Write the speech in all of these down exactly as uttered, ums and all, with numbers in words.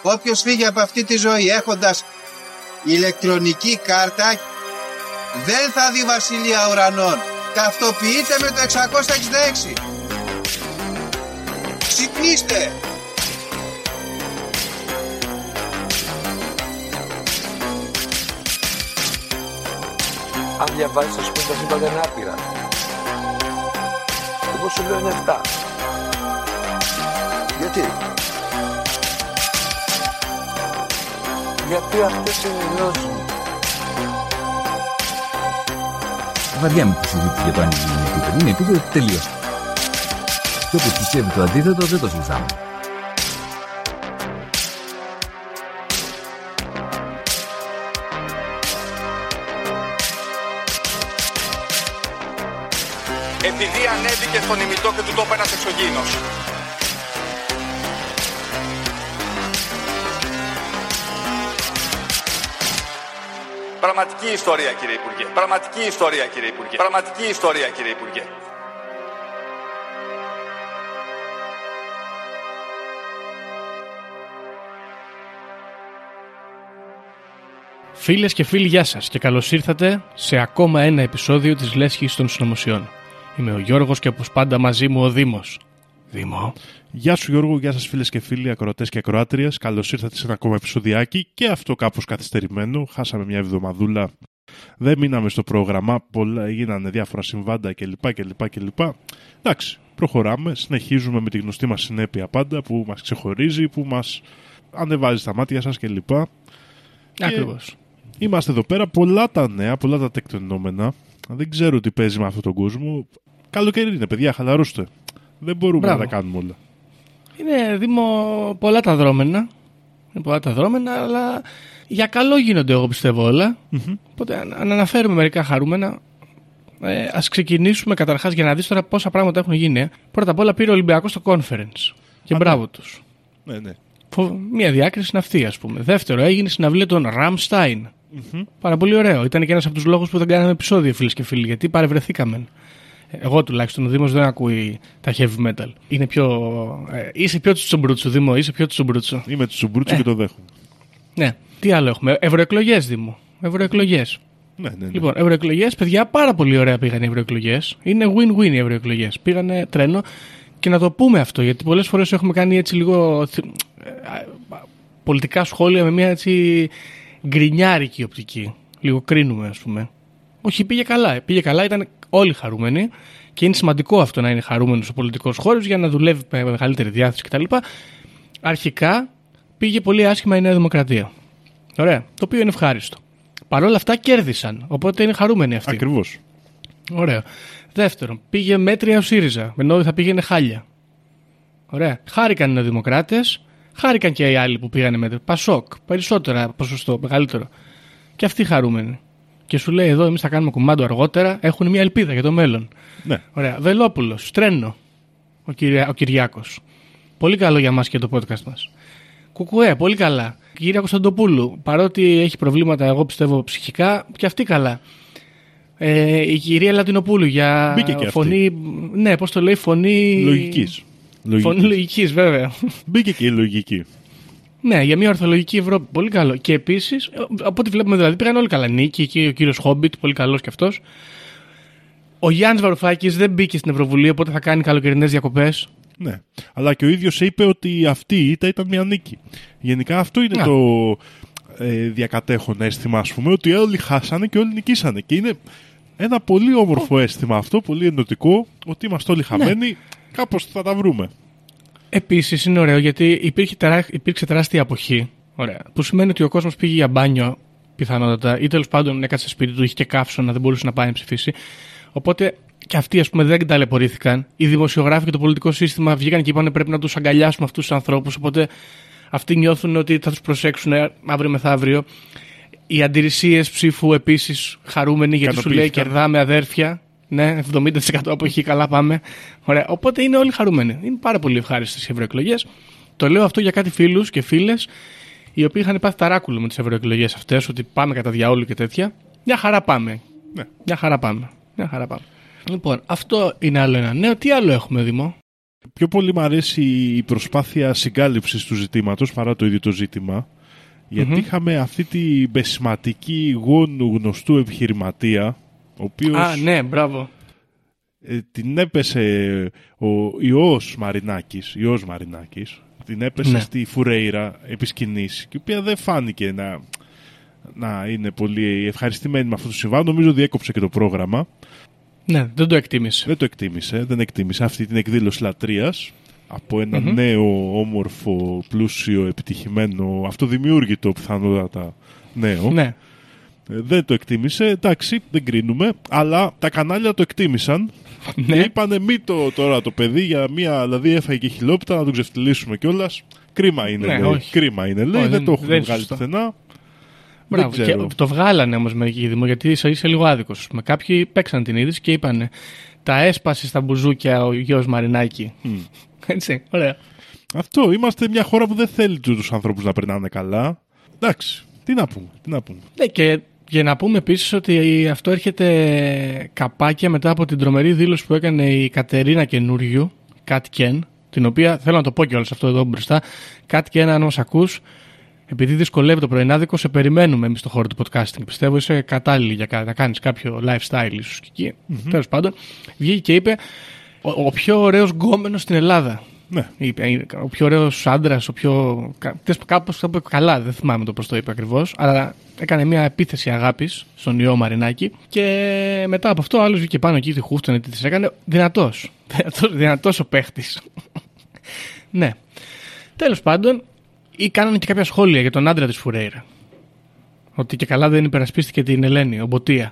Όποιος φύγει από αυτή τη ζωή έχοντας ηλεκτρονική κάρτα δεν θα δει βασιλεία ουρανών. Ταυτοποιείτε με το εξακόσια εξήντα έξι. Ξυπνήστε! Αν διαβάζεις τα σπίτια τα σύμπαντα είναι άπειρα. Εγώ σου λέω είναι εφτά. Γιατί? Γιατί αυτές είναι οι γνώσεις μου. Βαριά με τη συζήτηση για το αν είναι επίπεδο. Είναι επίπεδο τελείως. Και όποιος πιστεύει το αντίθετο δεν το συζητάμε. Επειδή ανέβηκε στον ημιτό και του το είπε ένας εξωγήινος. Πραγματική ιστορία, κύριε Υπουργέ. Πραγματική ιστορία, κύριε Υπουργέ. Πραγματική ιστορία, κύριε Υπουργέ. Φίλες και φίλοι, γεια σας και καλώς ήρθατε σε ακόμα ένα επεισόδιο της Λέσχης των Συνωμοσιών. Είμαι ο Γιώργος και όπως πάντα μαζί μου ο Δήμος. Δήμο. Γεια σου Γιώργο, γεια σας φίλες και φίλοι, ακροατές και ακροάτριες. Καλώς ήρθατε σε ένα ακόμα επεισοδιάκι και αυτό κάπως καθυστερημένο. Χάσαμε μια εβδομαδούλα, δεν μείναμε στο πρόγραμμα, πολλά έγιναν διάφορα συμβάντα κλπ. κλπ, κλπ. Εντάξει, προχωράμε, συνεχίζουμε με τη γνωστή μας συνέπεια πάντα που μας ξεχωρίζει, που μας ανεβάζει στα μάτια σας κλπ. Ακριβώς. Είμαστε εδώ πέρα, πολλά τα νέα, πολλά τα τεκτενόμενα. Δεν ξέρω τι παίζει με αυτόν τον κόσμο. Καλοκαίρι είναι, παιδιά, χαλαρώστε. Δεν μπορούμε Μπράβο. να τα κάνουμε όλα. Είναι, Δήμο, πολλά τα δρόμενα. Είναι πολλά τα δρόμενα, αλλά για καλό γίνονται, εγώ πιστεύω όλα. Mm-hmm. Οπότε, αν, αν αναφέρουμε μερικά χαρούμενα, ε, ας ξεκινήσουμε καταρχάς για να δεις τώρα πόσα πράγματα έχουν γίνει. Ε. Πρώτα απ' όλα πήρε ο Ολυμπιακός στο conference. Και Α, μπράβο ναι. τους. Ναι, ναι. Μία διάκριση είναι αυτή, ας πούμε. Δεύτερο, έγινε συναυλία των Rammstein. Mm-hmm. Πάρα πολύ ωραίο. Ήταν και ένας από τους λόγους που δεν κάναμε επεισόδιο, φίλες και φίλοι, γιατί παρευρεθήκαμε. Εγώ τουλάχιστον, ο Δήμος δεν ακούει τα heavy metal. Είναι πιο. Ε, είσαι πιο τσουμπρούτσου, Δήμο, είσαι πιο τσουμπρούτσου. Είμαι τσουμπρούτσου ε. και το δέχομαι. Ναι. Τι άλλο έχουμε. Ευρωεκλογές, Δήμο. Ευρωεκλογές. Ναι, ναι, ναι. Λοιπόν, ευρωεκλογές, παιδιά, πάρα πολύ ωραία πήγαν οι ευρωεκλογές. Είναι win-win οι ευρωεκλογές. Πήγανε τρένο. Και να το πούμε αυτό, γιατί πολλές φορές έχουμε κάνει έτσι λίγο πολιτικά σχόλια με μια έτσι γκρινιάρικη οπτική. Λίγο κρίνουμε, ας πούμε. Όχι, πήγε καλά. Πήγε καλά, ήταν όλοι χαρούμενοι και είναι σημαντικό αυτό να είναι χαρούμενος ο πολιτικός χώρος για να δουλεύει με μεγαλύτερη διάθεση κτλ. Αρχικά πήγε πολύ άσχημα η Νέα Δημοκρατία. Ωραία. Το οποίο είναι ευχάριστο. Παρ' όλα αυτά κέρδισαν, οπότε είναι χαρούμενοι αυτοί. Ακριβώς. Ωραία. Δεύτερον, πήγε μέτρια ο ΣΥΡΙΖΑ, ενώ θα πήγαινε χάλια. Ωραία. Χάρηκαν οι Νεοδημοκράτες, χάρηκαν και οι άλλοι που πήγανε μέτρια. Πασόκ, περισσότερα ποσοστό, μεγαλύτερο. Και αυτοί χαρούμενοι. Και σου λέει εδώ, εμείς θα κάνουμε κουμάντο αργότερα, έχουν μια ελπίδα για το μέλλον. Ναι. Ωραία. Βελόπουλος, Τρένο, ο, Κυρια... ο Κυριάκος. Πολύ καλό για μας και το podcast μας. Κουκουέ, πολύ καλά. Κυρία Κωνσταντοπούλου, παρότι έχει προβλήματα, εγώ πιστεύω ψυχικά, και αυτή καλά. Ε, η κυρία Λατινοπούλου για φωνή. Ναι, πώς το λέει, φωνή. Λογικής. Φωνή λογικής, βέβαια. Μπήκε και η λογική. Ναι, για μια ορθολογική Ευρώπη. Πολύ καλό. Και επίσης, από ό,τι βλέπουμε δηλαδή, πήγαν όλοι καλά. Νίκη, και ο κύριος Χόμπιτ, πολύ καλός κι αυτός. Ο Γιάννης Βαρουφάκης δεν μπήκε στην Ευρωβουλή, οπότε θα κάνει καλοκαιρινές διακοπές. Ναι. Αλλά και ο ίδιος είπε ότι αυτή η ήττα ήταν μια νίκη. Γενικά αυτό είναι Να. το ε, διακατέχον αίσθημα, ας πούμε, ότι όλοι χάσανε και όλοι νικήσανε. Και είναι ένα πολύ όμορφο oh. αίσθημα αυτό, πολύ ενωτικό, ότι είμαστε όλοι χαμένοι, ναι. Κάπως θα τα βρούμε. Επίσης είναι ωραίο γιατί υπήρχε τερά... υπήρξε τεράστια αποχή. Ωραία. Που σημαίνει ότι ο κόσμος πήγε για μπάνιο πιθανότατα ή τέλος πάντων έκατσε σπίτι του, είχε και καύσωνα, δεν μπορούσε να πάει να ψηφίσει. Οπότε και αυτοί, ας πούμε, δεν ταλαιπωρήθηκαν. Οι δημοσιογράφοι και το πολιτικό σύστημα βγήκαν και είπαν πρέπει να τους αγκαλιάσουμε αυτούς τους ανθρώπους. Οπότε αυτοί νιώθουν ότι θα τους προσέξουν αύριο μεθαύριο. Οι αντιρρησίες ψήφου επίσης χαρούμενοι γιατί σου λέει κερδάμε αδέρφια. Ναι, εβδομήντα τοις εκατό αποχή, καλά πάμε. Ωραία. Οπότε είναι όλοι χαρούμενοι. Είναι πάρα πολύ ευχάριστες οι ευρωεκλογές. Το λέω αυτό για κάτι φίλους και φίλες οι οποίοι είχαν πάθει ταράκουλο με τις ευρωεκλογές αυτές, ότι πάμε κατά διαόλου και τέτοια. Μια χαρά πάμε. Ναι. Μια χαρά πάμε. Μια χαρά πάμε. Λοιπόν, αυτό είναι άλλο ένα νέο. Τι άλλο έχουμε, Δημό? Πιο πολύ μου αρέσει η προσπάθεια συγκάλυψης του ζητήματος παρά το ίδιο το ζήτημα. Γιατί mm-hmm. είχαμε αυτή τη μπεσηματική γόνου γνωστού επιχειρηματία, ο οποίος... Α, ναι, μπράβο. Ε, την έπεσε ο Υιός Μαρινάκης, Υιός Μαρινάκης, την έπεσε ναι. στη Φουρέιρα επί σκηνής, και η οποία δεν φάνηκε να, να είναι πολύ ευχαριστημένη με αυτό το συμβάν. Νομίζω διέκοψε και το πρόγραμμα. Ναι, δεν το εκτίμησε. Δεν το εκτίμησε, δεν εκτίμησε αυτή την εκδήλωση λατρείας από ένα mm-hmm. νέο, όμορφο, πλούσιο, επιτυχημένο, αυτοδημιούργητο πιθανότατα νέο. Ναι. Δεν το εκτίμησε, εντάξει, δεν κρίνουμε, αλλά τα κανάλια το εκτίμησαν ναι. και είπανε μη το τώρα το παιδί για μία, δηλαδή έφαγε και χιλόπιτα να τον ξεφτυλίσουμε κιόλας. Κρίμα είναι, ναι, λέει. Όχι. Κρίμα είναι, λέει, όχι, δεν, δεν το έχουμε βγάλει πουθενά. Μπράβο, και το βγάλανε όμως μερικοί Δήμο, γιατί είσαι, είσαι λίγο άδικος. Με κάποιοι παίξαν την είδηση και είπανε τα έσπασε στα μπουζούκια ο Υιός Μαρινάκη. Mm. Έτσι, ωραία. Αυτό, είμαστε μια χώρα που δεν θέλει τους ανθρώπους να περνάνε καλά. Εντάξει, τι να πούμε, τι να πούμε. Ναι, και για να πούμε επίσης ότι αυτό έρχεται καπάκια μετά από την τρομερή δήλωση που έκανε η Κατερίνα Καινούριου, Κατκεν, την οποία θέλω να το πω κιόλας αυτό εδώ μπροστά. Κατκεν, αν μας ακούς, επειδή δυσκολεύει το πρωινάδικο, σε περιμένουμε εμείς στο χώρο του podcasting. Πιστεύω είσαι κατάλληλη για να κάνεις κάποιο lifestyle ίσως και εκεί. Mm-hmm. Τέλος πάντων, βγήκε και είπε ο, ο πιο ωραίος γκόμενος στην Ελλάδα. Ναι. Είπε, ο πιο ωραίος άντρας, ο πιο. Κάπως το είπε καλά, δεν θυμάμαι το πώς το είπε ακριβώς, αλλά έκανε μια επίθεση αγάπης στον Υιό Μαρινάκη και μετά από αυτό ο άλλος βγήκε πάνω εκεί, τη χούφτωνε, τι της έκανε. Δυνατός. Δυνατός, δυνατός ο παίχτης. Ναι. Τέλος πάντων, ή κάνανε και κάποια σχόλια για τον άντρα της Φουρέιρα. Ότι και καλά δεν υπερασπίστηκε την Ελένη, ο Μποτία.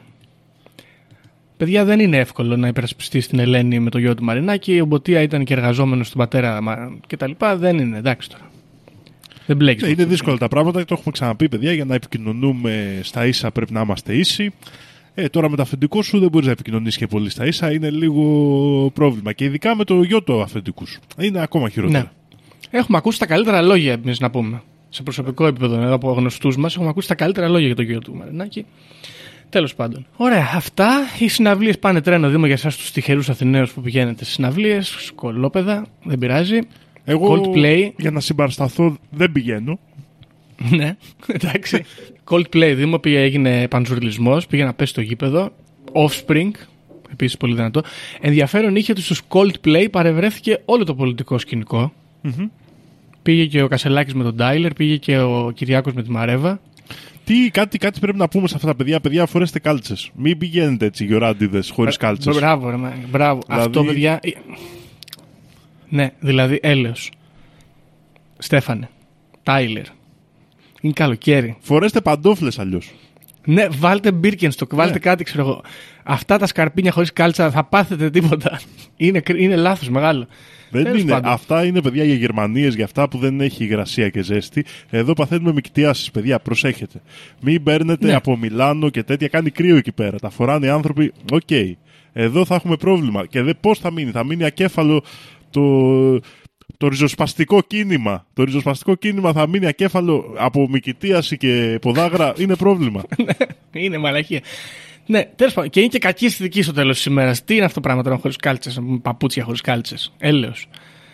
Παιδιά, δεν είναι εύκολο να υπερασπιστεί την Ελένη με το γιο του Μαρινάκη. Ο Μποτία ήταν και εργαζόμενος στον πατέρα κτλ. Δεν είναι, εντάξει τώρα. Δεν μπλέκεις. Είναι δύσκολα τα πράγματα, το έχουμε ξαναπεί, παιδιά. Για να επικοινωνούμε στα ίσα πρέπει να είμαστε ίσοι. Ε, τώρα με το αφεντικό σου δεν μπορείς να επικοινωνήσεις και πολύ στα ίσα. Είναι λίγο πρόβλημα. Και ειδικά με το γιο του αφεντικού σου. Είναι ακόμα χειρότερα. Ναι. Έχουμε ακούσει τα καλύτερα λόγια, εμείς να πούμε. Σε προσωπικό επίπεδο, από γνωστούς μας, έχουμε ακούσει τα καλύτερα λόγια για το γιο του Μαρινάκη. Τέλος πάντων. Ωραία, αυτά. Οι συναυλίες πάνε τρένο, Δήμο, για εσάς τους τυχερούς Αθηναίους που πηγαίνετε στις συναυλίες. Σκολόπεδα, δεν πειράζει. Εγώ, Coldplay. Για να συμπαρασταθώ, δεν πηγαίνω. Ναι, εντάξει. Coldplay, Δήμο, πήγε, έγινε πανζουρλισμός, πήγε να πέσει στο γήπεδο. Offspring, επίσης πολύ δυνατό. Ενδιαφέρον είχε ότι στους Coldplay παρευρέθηκε όλο το πολιτικό σκηνικό. Mm-hmm. Πήγε και ο Κασελάκης με τον Τάιλερ, πήγε και ο Κυριάκος με τη Μαρέβα. Τι, κάτι, κάτι πρέπει να πούμε σε αυτά τα παιδιά. Παιδιά, φορέστε κάλτσες. Μην πηγαίνετε έτσι γεωράντιδες χωρίς κάλτσες. Μπράβο, ρε, μπράβο. Δηλαδή... Αυτό, παιδιά. Ναι, δηλαδή έλεος. Στέφανε. Τάιλερ. Είναι καλοκαίρι. Φορέστε παντόφλες αλλιώς. Ναι, βάλτε Birkenstock, βάλτε ναι. κάτι, ξέρω εγώ. Αυτά τα σκαρπίνια χωρίς κάλτσα θα πάθετε τίποτα. Είναι, είναι λάθος μεγάλο. Δεν είναι. Αυτά είναι, παιδιά, για Γερμανίες, για αυτά που δεν έχει υγρασία και ζέστη. Εδώ παθαίνουμε μικτιάσεις, παιδιά, προσέχετε. Μην παίρνετε ναι. από Μιλάνο και τέτοια, κάνει κρύο εκεί πέρα. Τα φοράνε οι άνθρωποι, οκ. Okay. Εδώ θα έχουμε πρόβλημα. Και πώς θα μείνει, θα μείνει ακέφαλο το, το ριζοσπαστικό κίνημα. Το ριζοσπαστικό κίνημα θα μείνει ακέφαλο από μικητίαση και ποδάγρα. Είναι πρόβλημα. Είναι μαλακία. Ναι, τέλος πάντων. Και είναι και κακή αισθητική στο τέλος της ημέρας. Τι είναι αυτό το πράγμα τώρα χωρίς κάλτσες, παπούτσια χωρίς κάλτσες. Έλεος.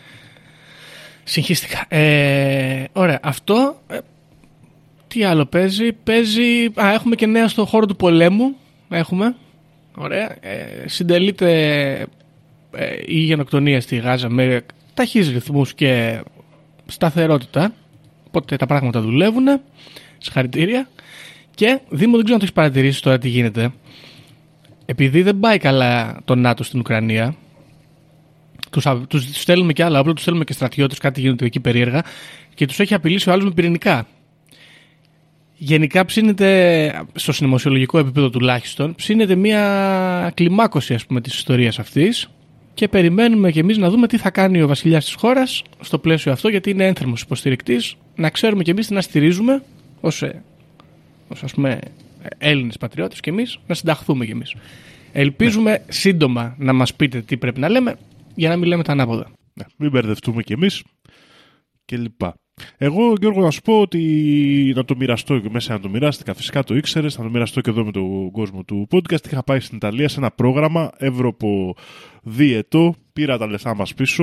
Συγχύστηκα. Ε, ωραία. Αυτό. Ε, τι άλλο παίζει. Παίζει. Α, έχουμε και νέα στο χώρο του πολέμου. Έχουμε. Ωραία. Ε, συντελείται ε, η γενοκτονία στη Γάζα με ταχύς ρυθμούς και σταθερότητα. Οπότε τα πράγματα δουλεύουν. Συγχαρητήρια. Και Δήμο, δεν ξέρω αν το έχεις παρατηρήσει τώρα τι γίνεται. Επειδή δεν πάει καλά το ΝΑΤΟ στην Ουκρανία, τους, τους στέλνουμε και άλλα όπλα, τους στέλνουμε και στρατιώτες, κάτι γίνεται εκεί περίεργα, και τους έχει απειλήσει ο άλλος με πυρηνικά. Γενικά ψήνεται, στο συνωμοσιολογικό επίπεδο τουλάχιστον, ψήνεται μια κλιμάκωση, ας πούμε, της ιστορίας αυτής, και περιμένουμε κι εμείς να δούμε τι θα κάνει ο βασιλιάς της χώρας στο πλαίσιο αυτό, γιατί είναι ένθερμος υποστηρικτής, να ξέρουμε κι εμείς τι να στηρίζουμε ως, ως ας πούμε, Έλληνες πατριώτες κι εμείς, να συνταχθούμε κι εμείς. Ελπίζουμε ναι. σύντομα να μας πείτε τι πρέπει να λέμε, για να μην λέμε τα ανάποδα. Ναι, μην μπερδευτούμε κι εμείς και λοιπά. Εγώ, Γιώργο, να σου πω ότι να το μοιραστώ και μέσα να το μοιράστηκα, φυσικά το ήξερες, να το μοιραστώ και εδώ με τον κόσμο του podcast. Είχα πάει στην Ιταλία σε ένα πρόγραμμα ευρωπο διετό, πήρα τα λεφτά μας πίσω,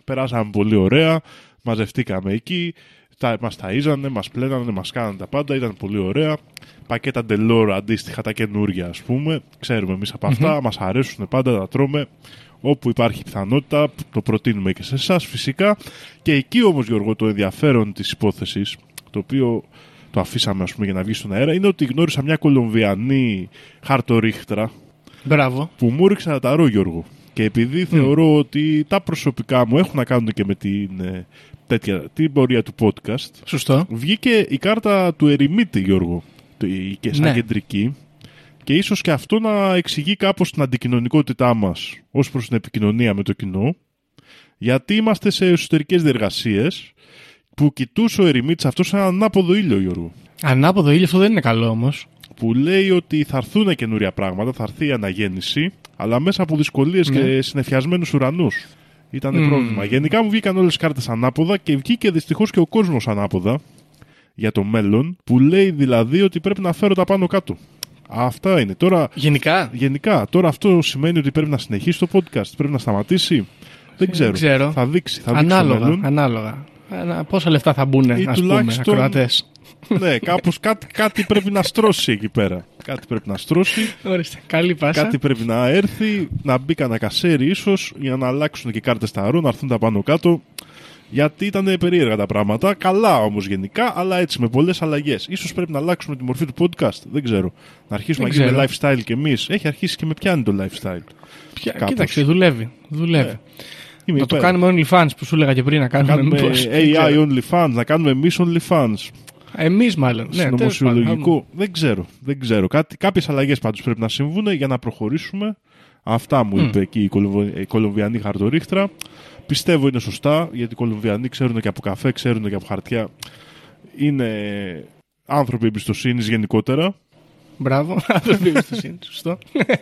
περάσαμε πολύ ωραία, μαζευτήκαμε εκεί, τα, μας ταΐζανε, μας πλένανε, μας κάνανε τα πάντα, ήταν πολύ ωραία. Πακέτα Delore αντίστοιχα τα καινούργια, ας πούμε, ξέρουμε εμείς από αυτά, mm-hmm. μας αρέσουν πάντα, τα τρώμε. Όπου υπάρχει πιθανότητα, το προτείνουμε και σε εσάς φυσικά. Και εκεί όμως, Γιώργο, το ενδιαφέρον της υπόθεσης, το οποίο το αφήσαμε ας πούμε, για να βγει στον αέρα, είναι ότι γνώρισα μια Κολομβιανή χαρτορίχτρα. Μπράβο. Που μου ρίξε να τα ρω, Γιώργο. Και επειδή mm. θεωρώ ότι τα προσωπικά μου έχουν να κάνουν και με την, τέτοια, την πορεία του podcast. Σωστό. Βγήκε η κάρτα του ερημίτη, Γιώργο, και σαν ναι. κεντρική. Και ίσως και αυτό να εξηγεί κάπως την αντικοινωνικότητά μας ως προς την επικοινωνία με το κοινό, γιατί είμαστε σε εσωτερικές διεργασίες που κοιτούσε ο ερημίτης αυτός σαν ανάποδο ήλιο, Γιώργο. Ανάποδο ήλιο, αυτό δεν είναι καλό όμως. Που λέει ότι θα έρθουν καινούρια πράγματα, θα έρθει η αναγέννηση, αλλά μέσα από δυσκολίες ναι. και συνεφιασμένους ουρανούς. Ήταν mm. πρόβλημα. Γενικά μου βγήκαν όλες τις κάρτες ανάποδα και βγήκε δυστυχώς και ο κόσμος ανάποδα για το μέλλον, που λέει δηλαδή ότι πρέπει να φέρω τα πάνω κάτω. Αυτά είναι. Τώρα, γενικά. γενικά. Τώρα αυτό σημαίνει ότι πρέπει να συνεχίσει το podcast, πρέπει να σταματήσει. Δεν ξέρω. ξέρω. Θα δείξει. Θα ανάλογα. Δείξει ανάλογα. Πόσα λεφτά θα μπουν, ας πούμε, ακροατές. Ναι, κάπως κάτι, κάτι πρέπει να στρώσει εκεί πέρα. Κάτι πρέπει να στρώσει. Ορίστε, καλή πάσα. Κάτι πρέπει να έρθει, να μπει κανένα κασέρι ίσως, για να αλλάξουν και οι κάρτες ταρό, να έρθουν τα πάνω κάτω. Γιατί ήταν περίεργα τα πράγματα. Καλά όμως γενικά, αλλά έτσι με πολλές αλλαγές. Ίσως πρέπει να αλλάξουμε τη μορφή του podcast. Δεν ξέρω. Να αρχίσουμε Δεν να γίνουμε lifestyle κι εμείς. Έχει αρχίσει και με πιάνει το lifestyle. Ποια, κοίταξε, δουλεύει. δουλεύει. Ναι. Να το κάνουμε OnlyFans που σου έλεγα και πριν να κάνουμε. κάνουμε έι άι OnlyFans, να κάνουμε εμείς OnlyFans. Εμείς μάλλον. Συνωμοσιολογικό. Ναι, δεν ξέρω. Δεν ξέρω. Κάτι, κάποιες αλλαγές πάντως πρέπει να συμβούν για να προχωρήσουμε. Αυτά μου mm. είπε εκεί η, Κολομβι... η Κολομβιανή χαρτορίχτρα. Πιστεύω είναι σωστά, γιατί οι Κολομβιανοί ξέρουν και από καφέ, ξέρουν και από χαρτιά. Είναι άνθρωποι εμπιστοσύνης γενικότερα. Μπράβο, άνθρωποι εμπιστοσύνης, σωστό.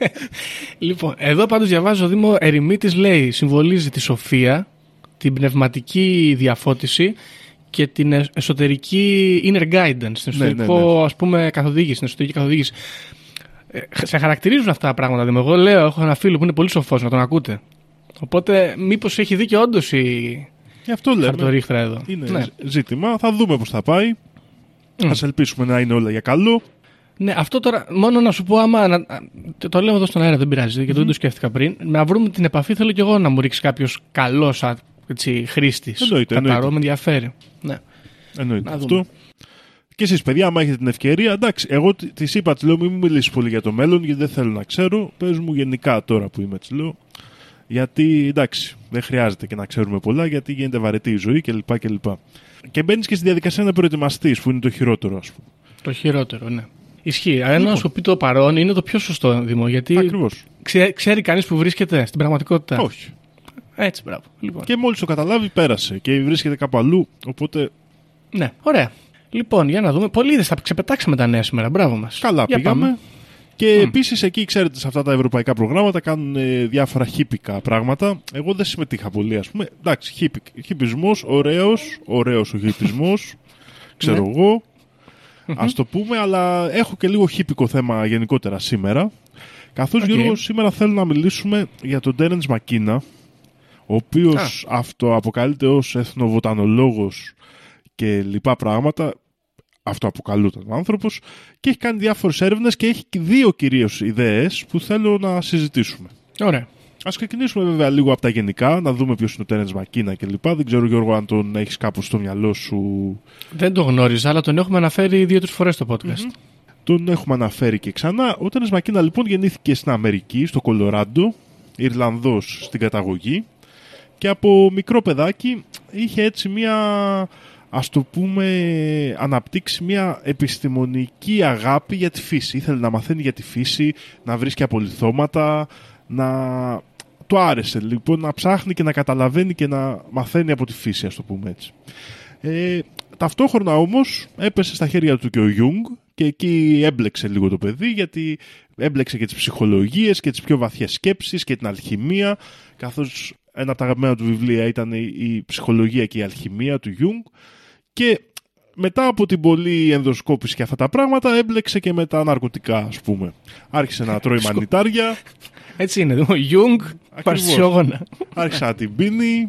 Λοιπόν, εδώ πάντως διαβάζω, ο Δήμο Ερημίτης λέει, συμβολίζει τη σοφία, την πνευματική διαφώτιση και την εσωτερική inner guidance, την εσωτερικό, ναι, ναι, ναι. ας πούμε, καθοδήγηση, την εσωτερική καθοδήγηση. Ε, σε χαρακτηρίζουν αυτά τα πράγματα, Δήμο. Εγώ λέω, έχω ένα φίλο που είναι πολύ σοφός, να τον ακούτε. Οπότε, μήπως έχει δίκιο όντως η χαρτορίχτρα εδώ. Είναι ναι. ζήτημα. Θα δούμε πώς θα πάει. Mm. Ας ελπίσουμε να είναι όλα για καλό. Ναι, αυτό τώρα, μόνο να σου πω, άμα. Να, το λέω εδώ στον αέρα, δεν πειράζει, γιατί mm. δεν το σκέφτηκα πριν. Να βρούμε την επαφή, θέλω κι εγώ να μου ρίξει κάποιος καλός χρήστης. Εννοείται. Καταρώ, με ενδιαφέρει. Ναι. Εννοείται αυτό. Και εσείς, παιδιά, άμα έχετε την ευκαιρία, εντάξει, εγώ τη είπα, τη λέω, μην μου μιλήσει πολύ για το μέλλον, γιατί δεν θέλω να ξέρω. Πες μου γενικά τώρα που είμαι, τη λέω. Γιατί εντάξει, δεν χρειάζεται και να ξέρουμε πολλά, γιατί γίνεται βαρετή η ζωή κλπ. Και, και μπαίνεις και στη διαδικασία να προετοιμαστείς, που είναι το χειρότερο, ας πούμε. Το χειρότερο, ναι. Ισχύει. Αν λοιπόν. να σου πει το παρόν, είναι το πιο σωστό, Δήμο. Γιατί ξέ, ξέρει κανείς που βρίσκεται στην πραγματικότητα. Όχι. Έτσι, μπράβο. Λοιπόν. Και μόλις το καταλάβει, πέρασε και βρίσκεται κάπου αλλού. Οπότε. Ναι, ωραία. Λοιπόν, για να δούμε. Πολύ είδες, θα ξεπετάξαμε τα νέα σήμερα. Μπράβο μας. Καλά, για πήγαμε. Πάμε. Και Mm. επίσης εκεί, ξέρετε, σε αυτά τα ευρωπαϊκά προγράμματα κάνουν ε, διάφορα χίπικα πράγματα. Εγώ δεν συμμετείχα πολύ, ας πούμε. Εντάξει, χίπικ, χιπισμός, ωραίος, ωραίος ο χιπισμός, ξέρω εγώ, ας το πούμε, αλλά έχω και λίγο χίπικο θέμα γενικότερα σήμερα. Καθώς, okay. Γιώργο, σήμερα θέλω να μιλήσουμε για τον Τέρενς Μακίνα, ο οποίος ah. αυτοαποκαλείται ως εθνοβοτανολόγος και λοιπά πράγματα. Αυτό αποκαλούταν ο άνθρωπος και έχει κάνει διάφορες έρευνες και έχει δύο κυρίως ιδέες που θέλω να συζητήσουμε. Ωραία. Ας ξεκινήσουμε βέβαια λίγο από τα γενικά, να δούμε ποιος είναι ο Τέρενς Μακίνα κλπ. Δεν ξέρω, Γιώργο, αν τον έχεις κάπου στο μυαλό σου. Δεν το γνώριζα, αλλά τον έχουμε αναφέρει δύο-τρεις φορές στο podcast. Mm-hmm. Τον έχουμε αναφέρει και ξανά. Ο Τέρενς Μακίνα λοιπόν γεννήθηκε στην Αμερική, στο Κολοράντο, Ιρλανδός στην καταγωγή και από μικρό παιδάκι είχε έτσι μία... ας το πούμε, αναπτύξει μια επιστημονική αγάπη για τη φύση. Ήθελε να μαθαίνει για τη φύση, να βρίσκει απολιθώματα, να... του άρεσε λοιπόν να ψάχνει και να καταλαβαίνει και να μαθαίνει από τη φύση, ας το πούμε έτσι. Ε, ταυτόχρονα όμως έπεσε στα χέρια του και ο Γιούγκ και εκεί έμπλεξε λίγο το παιδί, γιατί έμπλεξε και τις ψυχολογίες και τις πιο βαθιές σκέψεις και την αλχημία, καθώς ένα από τα αγαπημένα του βιβλία ήταν η ψυχολογία και η αλχημία του Γιούγκ. Και μετά από την πολλή ενδοσκόπηση και αυτά τα πράγματα έμπλεξε και με τα ναρκωτικά, ας πούμε. Άρχισε να τρώει μανιτάρια. Έτσι είναι, ο Γιούγκ παρσιόγωνα. Άρχισε να την πίνει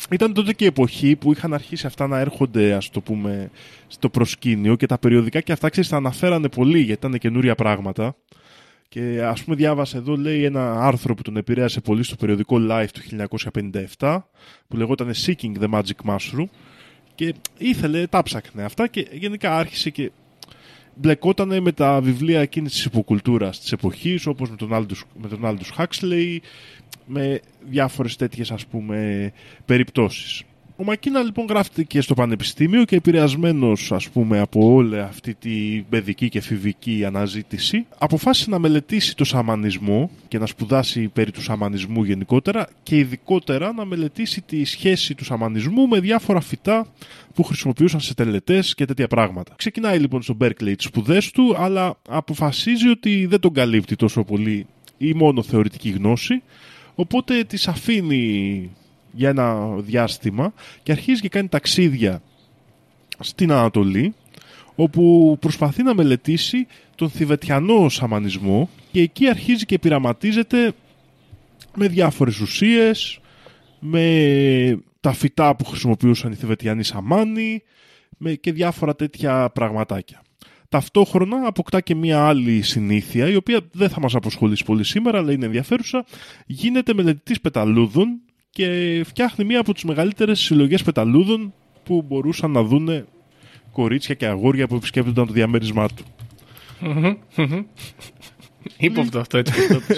ήταν τότε και η εποχή που είχαν αρχίσει αυτά να έρχονται, ας το πούμε, στο προσκήνιο και τα περιοδικά και αυτά, ξέρεις, τα αναφέρανε πολύ γιατί ήταν καινούρια πράγματα. Και ας πούμε διάβασα εδώ, λέει, ένα άρθρο που τον επηρέασε πολύ στο περιοδικό Life του χίλια εννιακόσια πενήντα επτά που λεγόταν Seeking the Magic Mushroom και ήθελε, τα ψάχνε αυτά και γενικά άρχισε και μπλεκότανε με τα βιβλία εκείνης της υποκουλτούρας της εποχής, όπως με τον Aldous, με τον Aldous Huxley, με διάφορες τέτοιες, ας πούμε, περιπτώσεις. Ο Μακίνα λοιπόν γράφεται και στο πανεπιστήμιο και επηρεασμένος, ας πούμε, από όλη αυτή τη παιδική και εφηβική αναζήτηση, αποφάσισε να μελετήσει το σαμανισμό και να σπουδάσει περί του σαμανισμού γενικότερα και ειδικότερα να μελετήσει τη σχέση του σαμανισμού με διάφορα φυτά που χρησιμοποιούσαν σε τελετές και τέτοια πράγματα. Ξεκινάει λοιπόν στο Berkeley τις σπουδές του, αλλά αποφασίζει ότι δεν τον καλύπτει τόσο πολύ ή μόνο θεωρητική γνώση, οπότε τις αφήνει για ένα διάστημα και αρχίζει και κάνει ταξίδια στην Ανατολή, όπου προσπαθεί να μελετήσει τον θιβετιανό σαμανισμό και εκεί αρχίζει και πειραματίζεται με διάφορες ουσίες, με τα φυτά που χρησιμοποιούσαν οι θιβετιανοί σαμάνοι με και διάφορα τέτοια πραγματάκια. Ταυτόχρονα αποκτά και μία άλλη συνήθεια, η οποία δεν θα μας απασχολήσει πολύ σήμερα, αλλά είναι ενδιαφέρουσα. Γίνεται μελετητής πεταλούδων και φτιάχνει μία από τις μεγαλύτερες συλλογές πεταλούδων που μπορούσαν να δούνε κορίτσια και αγόρια που επισκέπτονταν το διαμέρισμά του. Ύποπτο αυτό έτσι.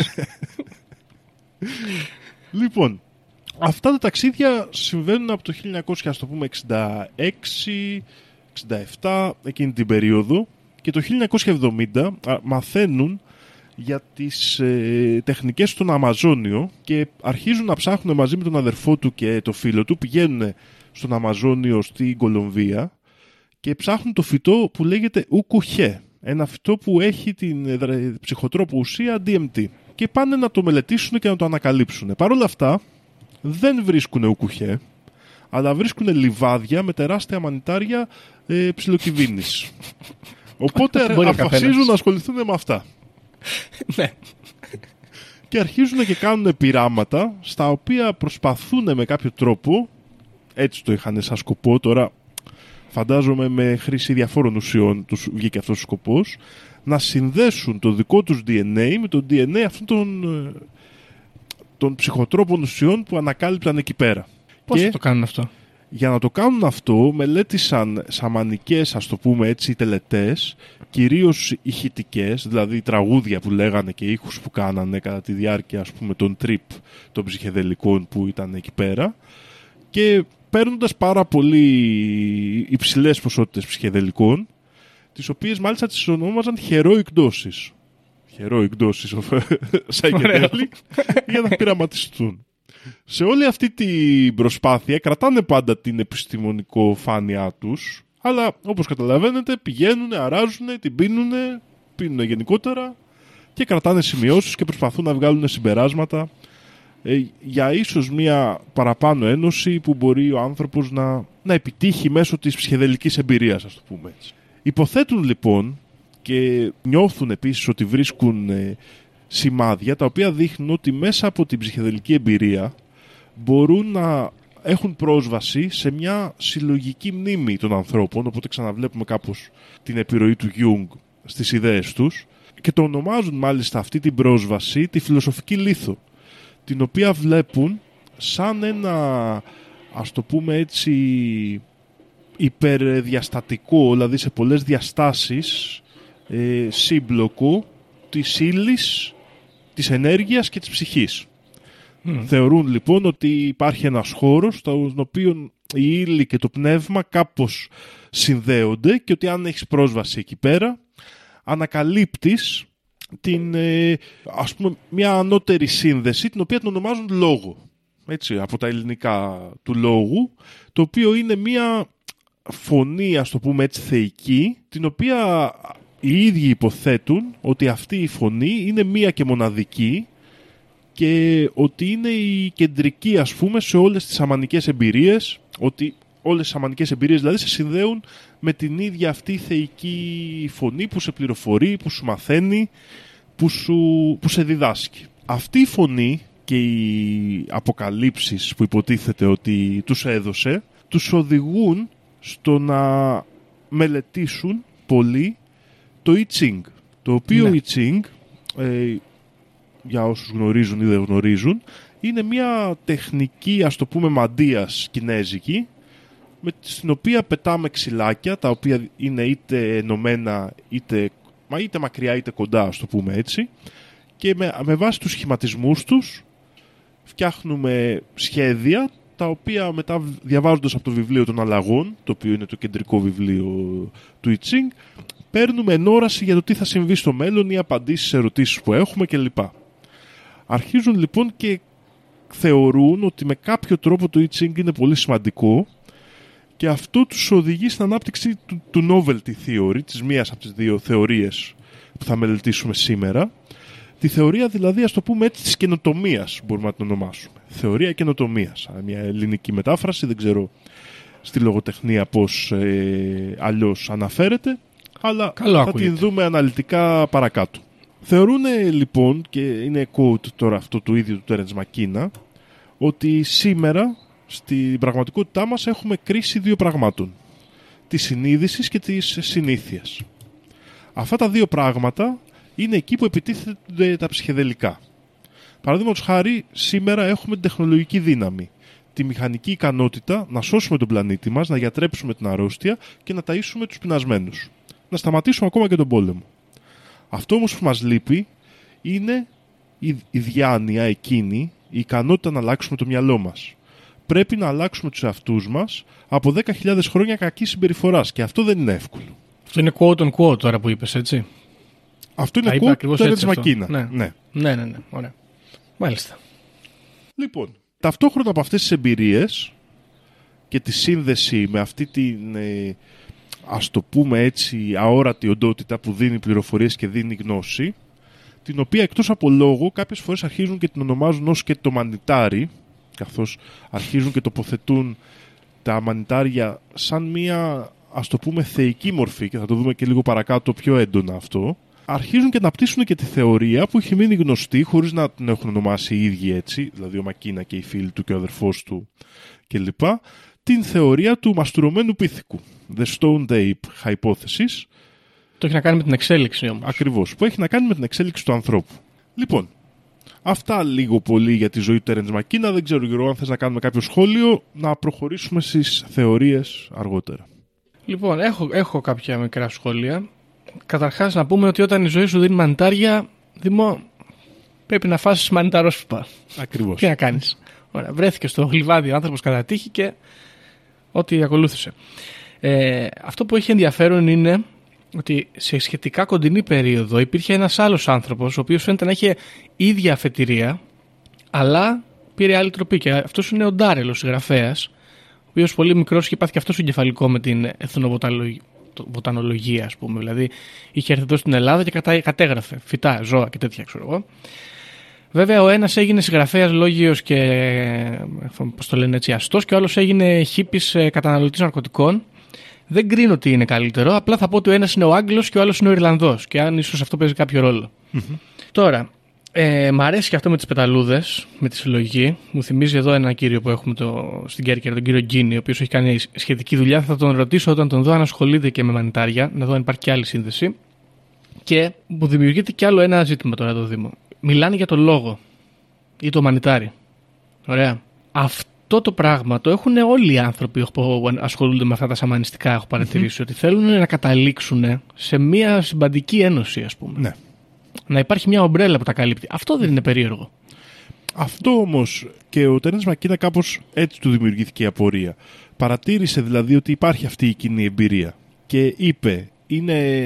Λοιπόν, αυτά τα ταξίδια συμβαίνουν από το χίλια εννιακόσια εξήντα έξι εξήντα επτά, εκείνη την περίοδο, και το χίλια εννιακόσια εβδομήντα μαθαίνουν για τις ε, τεχνικές στον Αμαζόνιο και αρχίζουν να ψάχνουν μαζί με τον αδερφό του και το φίλο του, πηγαίνουν στον Αμαζόνιο στην Κολομβία και ψάχνουν το φυτό που λέγεται ουκουχέ, ένα φυτό που έχει την ε, ψυχοτρόπο ουσία ντι εμ τι, και πάνε να το μελετήσουν και να το ανακαλύψουν. Παρ' όλα αυτά δεν βρίσκουν ουκουχέ, αλλά βρίσκουν λιβάδια με τεράστια μανιτάρια ε, ψιλοκυβίνης. Οπότε αποφασίζουν να ασχοληθούν με αυτά. Ναι. Και αρχίζουν και κάνουν πειράματα στα οποία προσπαθούν με κάποιο τρόπο, έτσι το είχαν σαν σκοπό, τώρα φαντάζομαι με χρήση διαφόρων ουσιών τους βγήκε αυτός ο σκοπός, να συνδέσουν το δικό τους ντι εν έι με το ντι εν έι αυτών των, των ψυχοτρόπων ουσιών που ανακάλυπταν εκεί πέρα. Πώς και θα το κάνουν αυτό? Για να το κάνουν αυτό μελέτησαν σαμανικές, ας το πούμε έτσι, τελετές, κυρίως ηχητικές, δηλαδή τραγούδια που λέγανε και ήχους που κάνανε κατά τη διάρκεια, ας πούμε, των τρίπ των ψυχεδελικών που ήταν εκεί πέρα, και παίρνοντας πάρα πολύ υψηλές ποσότητες ψυχεδελικών, τις οποίες μάλιστα τις ονόμαζαν heroic doses. Heroic doses of psychedelic, για να πειραματιστούν. Σε όλη αυτή την προσπάθεια κρατάνε πάντα την επιστημονικό φάνειά τους, αλλά όπως καταλαβαίνετε πηγαίνουν, αράζουν, την πίνουν, πίνουν γενικότερα και κρατάνε σημειώσεις και προσπαθούν να βγάλουν συμπεράσματα ε, για ίσως μια παραπάνω ένωση που μπορεί ο άνθρωπος να, να επιτύχει μέσω της ψυχεδελικής εμπειρίας, ας το πούμε έτσι. Υποθέτουν λοιπόν και νιώθουν επίσης ότι βρίσκουν ε, σημάδια τα οποία δείχνουν ότι μέσα από την ψυχεδελική εμπειρία μπορούν να έχουν πρόσβαση σε μια συλλογική μνήμη των ανθρώπων, οπότε ξαναβλέπουμε κάπως την επιρροή του Jung στις ιδέες τους, και το ονομάζουν μάλιστα αυτή την πρόσβαση τη φιλοσοφική λίθο, την οποία βλέπουν σαν ένα, ας το πούμε έτσι, υπερδιαστατικό, δηλαδή σε πολλές διαστάσεις, ε, σύμπλοκο της ύλης, της ενέργειας και της ψυχής. Mm. Θεωρούν λοιπόν ότι υπάρχει ένας χώρος στον οποίο η ύλη και το πνεύμα κάπως συνδέονται και ότι αν έχεις πρόσβαση εκεί πέρα ανακαλύπτεις την, ε, ας πούμε, μια ανώτερη σύνδεση, την οποία την ονομάζουν λόγο, έτσι, από τα ελληνικά του λόγου, το οποίο είναι μια φωνή, ας το πούμε έτσι, θεϊκή, την οποία οι ίδιοι υποθέτουν ότι αυτή η φωνή είναι μία και μοναδική και ότι είναι η κεντρική, ας πούμε, σε όλες τις σαμανικές εμπειρίες, ότι όλες οι σαμανικές εμπειρίες δηλαδή σε συνδέουν με την ίδια αυτή θεϊκή φωνή που σε πληροφορεί, που σου μαθαίνει, που, σου, που σε διδάσκει. Αυτή η φωνή και και οι αποκαλύψεις που υποτίθεται ότι τους έδωσε, τους οδηγούν στο να μελετήσουν πολύ το I Ching, το οποίο Ναι. I Ching, ε, για όσους γνωρίζουν ή δεν γνωρίζουν, είναι μια τεχνική, ας το πούμε, μαντείας κινέζικη, με, στην οποία πετάμε ξυλάκια, τα οποία είναι είτε ενωμένα, είτε, μα είτε μακριά είτε κοντά, ας το πούμε έτσι, και με, με βάση τους σχηματισμούς τους φτιάχνουμε σχέδια, τα οποία μετά, διαβάζοντας από το βιβλίο των αλλαγών, το οποίο είναι το κεντρικό βιβλίο του I Ching, παίρνουμε ενόραση για το τι θα συμβεί στο μέλλον ή απαντήσεις σε ερωτήσεις που έχουμε κλπ. Αρχίζουν λοιπόν και θεωρούν ότι με κάποιο τρόπο το I Ching είναι πολύ σημαντικό, και αυτό τους οδηγεί στην ανάπτυξη του, του novelty theory, της μίας από τις δύο θεωρίες που θα μελετήσουμε σήμερα. Τη θεωρία δηλαδή, ας το πούμε έτσι, της καινοτομίας, μπορούμε να την ονομάσουμε. Θεωρία καινοτομίας. Μια ελληνική μετάφραση, δεν ξέρω στη λογοτεχνία πώς ε, αλλιώς αναφέρεται, αλλά Καλό θα ακούγεται. την δούμε αναλυτικά παρακάτω. Θεωρούν λοιπόν, και είναι quote τώρα αυτό του ίδιου του Terence McKenna, ότι σήμερα στην πραγματικότητά μας έχουμε κρίση δύο πραγμάτων. Της συνείδησης και της συνήθειας. Αυτά τα δύο πράγματα είναι εκεί που επιτίθενται τα ψυχεδελικά. Παραδείγματος χάρη, σήμερα έχουμε την τεχνολογική δύναμη, τη μηχανική ικανότητα να σώσουμε τον πλανήτη μας, να γιατρέψουμε την αρρώστια και να ταΐσουμε τους πεινασμένους. Να σταματήσουμε ακόμα και τον πόλεμο. Αυτό όμως που μας λείπει είναι η, η διάνοια εκείνη, η ικανότητα να αλλάξουμε το μυαλό μας. Πρέπει να αλλάξουμε τους εαυτούς μας από δέκα χιλιάδες χρόνια κακής συμπεριφοράς, και αυτό δεν είναι εύκολο. Αυτό είναι quote on quote τώρα που είπες, έτσι. Αυτό είναι Α, είπε quote ακριβώς του έτσι Terence αυτό. McKenna. Ναι. Ναι. Ναι, ναι, ναι. Ωραία. Μάλιστα. Λοιπόν, ταυτόχρονα από αυτές τις εμπειρίες και τη σύνδεση με αυτή την, ε, ας το πούμε έτσι, αόρατη οντότητα που δίνει πληροφορίες και δίνει γνώση, την οποία εκτός από λόγο κάποιες φορές αρχίζουν και την ονομάζουν ως και το μανιτάρι, καθώς αρχίζουν και τοποθετούν τα μανιτάρια σαν μία, ας το πούμε, θεϊκή μορφή, και θα το δούμε και λίγο παρακάτω πιο έντονα αυτό. Αρχίζουν και αναπτύσσουν και τη θεωρία που έχει μείνει γνωστή χωρίς να την έχουν ονομάσει οι ίδιοι έτσι, δηλαδή ο Μακίνα και οι φίλοι του και ο αδερφός του κλπ. Την θεωρία του μαστουρωμένου πίθηκου, The Stoned Ape Hypothesis. Το έχει να κάνει με την εξέλιξη όμως. Ακριβώς, που έχει να κάνει με την εξέλιξη του ανθρώπου. Λοιπόν, αυτά λίγο πολύ για τη ζωή του Terence McKenna. Δεν ξέρω, Γιώργο, αν θες να κάνουμε κάποιο σχόλιο, να προχωρήσουμε στις θεωρίες αργότερα. Λοιπόν, έχω, έχω κάποια μικρά σχόλια. Καταρχάς να πούμε ότι όταν η ζωή σου δίνει μανιτάρια, Δημό, πρέπει να φάσεις μανιταρόσπα. Ακριβώς. Τι να κάνεις. Ωραία, βρέθηκε στο γλυβάδι ο άνθρωπος κατά τύχη και ό,τι ακολούθησε. Ε, αυτό που έχει ενδιαφέρον είναι ότι σε σχετικά κοντινή περίοδο υπήρχε ένας άλλος άνθρωπος, ο οποίος φαίνεται να είχε ίδια αφετηρία, αλλά πήρε άλλη τροπή. Και αυτός είναι ο Ντάρελ, ο συγγραφέας, ο οποίος πολύ μικρός είχε πάθει και αυτός εγκεφαλικό με την εθνοβοτανολογία, ας πούμε. Δηλαδή είχε έρθει εδώ στην Ελλάδα και κατα... κατέγραφε φυτά, ζώα και τέτοια, ξέρω εγώ. Βέβαια, ο ένας έγινε συγγραφέας λόγιος και, πώς το λένε έτσι, αστός, και ο άλλος έγινε χίπης καταναλωτής ναρκωτικών. Δεν κρίνω ότι είναι καλύτερο, απλά θα πω ότι ο ένας είναι ο Άγγλος και ο άλλος είναι ο Ιρλανδός, και αν ίσως αυτό παίζει κάποιο ρόλο. Mm-hmm. Τώρα, ε, μ' αρέσει και αυτό με τις πεταλούδες, με τη συλλογή. Μου θυμίζει εδώ ένα κύριο που έχουμε το, στην Κέρκυρα, τον κύριο Γκίνη, ο οποίος έχει κάνει σχετική δουλειά. Θα τον ρωτήσω όταν τον δω αν ασχολείται και με μανιτάρια, να δω αν υπάρχει και άλλη σύνδεση. Και μου δημιουργείται κι άλλο ένα ζήτημα τώρα το Δήμο. Μιλάνε για το λόγο ή το μανιτάρι. Ωραία. Αυτό το πράγμα το έχουν όλοι οι άνθρωποι που ασχολούνται με αυτά τα σαμανιστικά, έχω παρατηρήσει, mm-hmm. ότι θέλουν να καταλήξουν σε μια συμπαντική ένωση, ας πούμε. Ναι. Να υπάρχει μια ομπρέλα που τα καλύπτει. Αυτό δεν είναι περίεργο. Αυτό όμως και ο Terence McKenna κάπως έτσι του δημιουργήθηκε η απορία. Παρατήρησε δηλαδή ότι υπάρχει αυτή η κοινή εμπειρία και είπε, είναι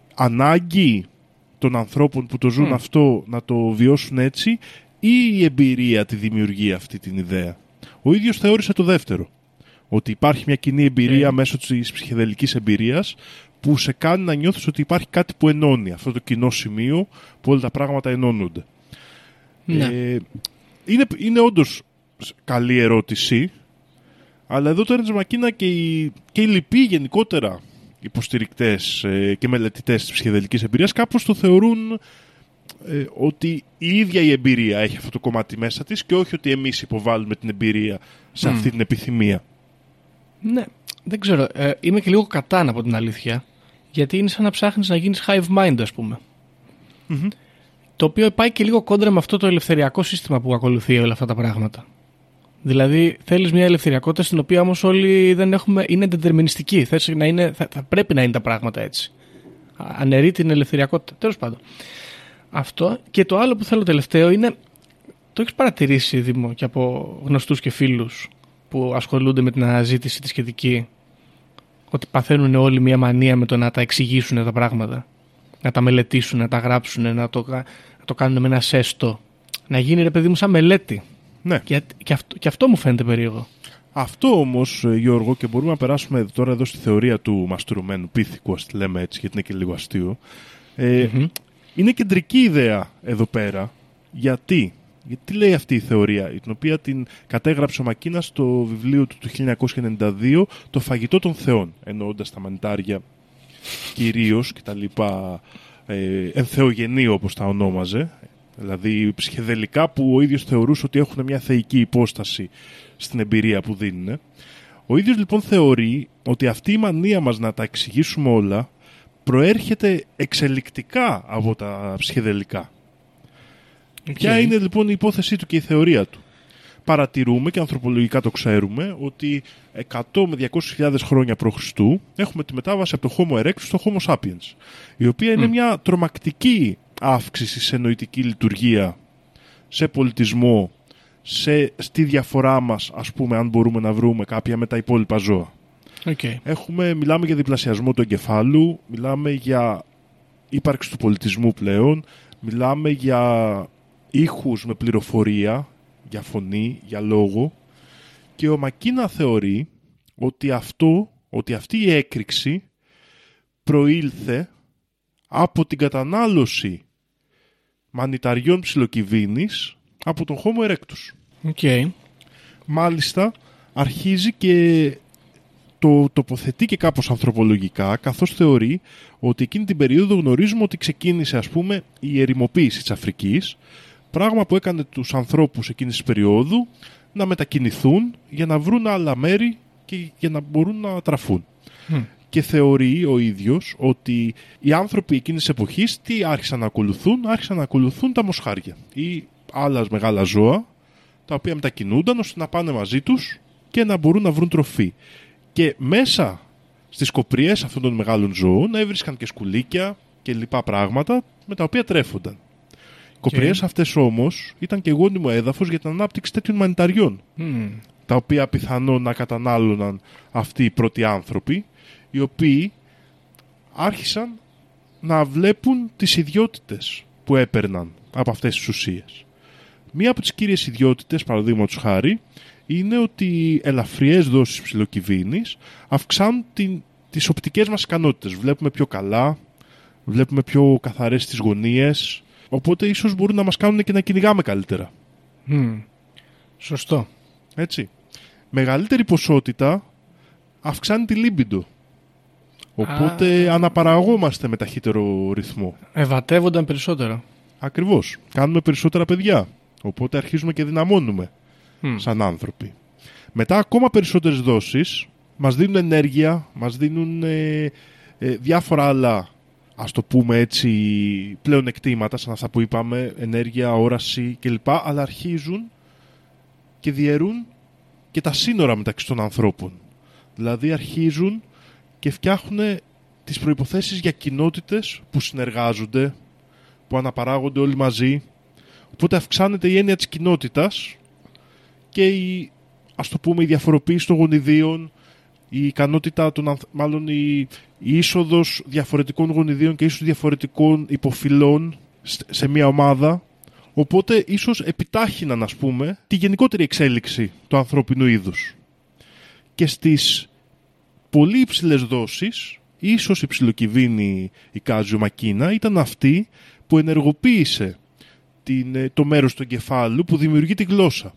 ανάγκη των ανθρώπων που το ζουν mm. αυτό να το βιώσουν έτσι, ή η εμπειρία τη δημιουργεί αυτή την ιδέα. Ο ίδιος θεώρησε το δεύτερο. Ότι υπάρχει μια κοινή εμπειρία mm. μέσω της ψυχεδελικής εμπειρίας που σε κάνει να νιώθεις ότι υπάρχει κάτι που ενώνει. Αυτό το κοινό σημείο που όλα τα πράγματα ενώνονται. Ναι. Ε, είναι, είναι όντως καλή ερώτηση, αλλά εδώ το Terence McKenna και οι, και οι λοιποί γενικότερα υποστηρικτές ε, και μελετητές της ψυχεδελικής εμπειρίας κάπως το θεωρούν ε, ότι η ίδια η εμπειρία έχει αυτό το κομμάτι μέσα της και όχι ότι εμείς υποβάλλουμε την εμπειρία σε αυτή mm. την επιθυμία. Ναι, δεν ξέρω. Ε, είμαι και λίγο κατά, να πω την αλήθεια. Γιατί είναι σαν να ψάχνεις να γίνεις hive mind, ας πούμε. Mm-hmm. Το οποίο πάει και λίγο κόντρα με αυτό το ελευθεριακό σύστημα που ακολουθεί όλα αυτά τα πράγματα. Δηλαδή θέλεις μια ελευθεριακότητα στην οποία όμως όλοι δεν έχουμε, είναι δετερμινιστική. Θες να είναι, θα, θα πρέπει να είναι τα πράγματα έτσι. Αναιρεί την ελευθεριακότητα. Τέλος πάντων. Αυτό. Και το άλλο που θέλω τελευταίο είναι, το έχεις παρατηρήσει, Δήμο, και από γνωστούς και φίλους που ασχολούνται με την αναζήτηση τη σχετική, ότι παθαίνουν όλοι μια μανία με το να τα εξηγήσουν τα πράγματα, να τα μελετήσουν, να τα γράψουν, να το, να το κάνουν με ένα σέστο, να γίνει, ρε παιδί μου, σαν μελέτη. Ναι. Και, και, αυτό, και αυτό μου φαίνεται περίεργο. Αυτό όμως, Γιώργο, και μπορούμε να περάσουμε τώρα εδώ στη θεωρία του μαστουρωμένου πίθηκου, ας τη λέμε έτσι, γιατί είναι και λίγο αστείο, ε, mm-hmm. είναι κεντρική ιδέα εδώ πέρα. Γιατί? Γιατί λέει αυτή η θεωρία, την οποία την κατέγραψε ο Μακίνας στο βιβλίο του του χίλια εννιακόσια ενενήντα δύο, «Το φαγητό των θεών», εννοώντας τα μανιτάρια κυρίως και τα λοιπά ε, ενθεογενή, όπως τα ονόμαζε, δηλαδή ψυχεδελικά που ο ίδιος θεωρούσε ότι έχουν μια θεϊκή υπόσταση στην εμπειρία που δίνουν. Ο ίδιος λοιπόν θεωρεί ότι αυτή η μανία μας να τα εξηγήσουμε όλα προέρχεται εξελικτικά από τα ψυχεδελικά. Okay. Ποια είναι λοιπόν η υπόθεσή του και η θεωρία του? Παρατηρούμε και ανθρωπολογικά το ξέρουμε ότι εκατό με διακόσιες χιλιάδες χρόνια π.Χ. έχουμε τη μετάβαση από το Homo erectus στο Homo sapiens, η οποία είναι mm. μια τρομακτική αύξηση σε νοητική λειτουργία, σε πολιτισμό, σε, στη διαφορά μας, ας πούμε, αν μπορούμε να βρούμε κάποια με τα υπόλοιπα ζώα. Okay. Έχουμε, μιλάμε για διπλασιασμό του εγκεφάλου, μιλάμε για ύπαρξη του πολιτισμού πλέον, μιλάμε για ήχους με πληροφορία, για φωνή, για λόγο, και ο Μακίνα θεωρεί ότι, αυτό, ότι αυτή η έκρηξη προήλθε από την κατανάλωση μανιταριών ψιλοκυβίνης από τον Homo erectus. Okay. Μάλιστα αρχίζει και το τοποθετεί και κάπως ανθρωπολογικά, καθώς θεωρεί ότι εκείνη την περίοδο γνωρίζουμε ότι ξεκίνησε, ας πούμε, η ερημοποίηση της Αφρικής, πράγμα που έκανε τους ανθρώπους εκείνης της περίοδου να μετακινηθούν για να βρουν άλλα μέρη και για να μπορούν να τραφούν. Mm. Και θεωρεί ο ίδιος ότι οι άνθρωποι εκείνης της εποχής τι άρχισαν να ακολουθούν? Άρχισαν να ακολουθούν τα μοσχάρια ή άλλα μεγάλα ζώα, τα οποία μετακινούνταν ώστε να πάνε μαζί τους και να μπορούν να βρουν τροφή. Και μέσα στις κοπριές αυτών των μεγάλων ζώων έβρισκαν και σκουλίκια και λοιπά πράγματα με τα οποία τρέφονταν. Οι κοπριές αυτές όμως ήταν και γόνιμο έδαφος για την ανάπτυξη τέτοιων μανιταριών, mm. τα οποία πιθανόν να κατανάλωναν αυτοί οι πρώτοι άνθρωποι, οι οποίοι άρχισαν να βλέπουν τις ιδιότητες που έπαιρναν από αυτές τις ουσίες. Μία από τις κύριες ιδιότητες, παραδείγματος χάρη, είναι ότι ελαφριές δόσεις ψιλοκυβίνης αυξάνουν την, τις οπτικές μας ικανότητες. Βλέπουμε πιο καλά, βλέπουμε πιο καθαρές τις γωνίες, οπότε ίσως μπορούν να μας κάνουν και να κυνηγάμε καλύτερα. Mm. Σωστό. Έτσι. Μεγαλύτερη ποσότητα αυξάνει τη λίμπιντο. Οπότε ah. αναπαραγόμαστε με ταχύτερο ρυθμό. Ευατεύονταν περισσότερο. Ακριβώς. Κάνουμε περισσότερα παιδιά. Οπότε αρχίζουμε και δυναμώνουμε mm. σαν άνθρωποι. Μετά ακόμα περισσότερες δόσεις μας δίνουν ενέργεια, μας δίνουν ε, ε, διάφορα άλλα, ας το πούμε έτσι, πλέον εκτήματα, σαν αυτά που είπαμε, ενέργεια, όραση κλπ. Αλλά αρχίζουν και διαιρούν και τα σύνορα μεταξύ των ανθρώπων. Δηλαδή αρχίζουν και φτιάχνουν τις προϋποθέσεις για κοινότητες που συνεργάζονται, που αναπαράγονται όλοι μαζί. Οπότε αυξάνεται η έννοια της κοινότητας και η, ας το πούμε, η διαφοροποίηση των γονιδίων, η ικανότητα των, μάλλον η, η είσοδος διαφορετικών γονιδίων και ίσως διαφορετικών υποφυλών σε μια ομάδα. Οπότε ίσως επιτάχυναν, ας πούμε, τη γενικότερη εξέλιξη του ανθρώπινου είδους. Και στις πολύ υψηλές δόσεις, ίσως η ψιλοκυβίνη, η Κάζιο Μακίνα, ήταν αυτή που ενεργοποίησε την, το μέρος του εγκεφάλου που δημιουργεί τη γλώσσα.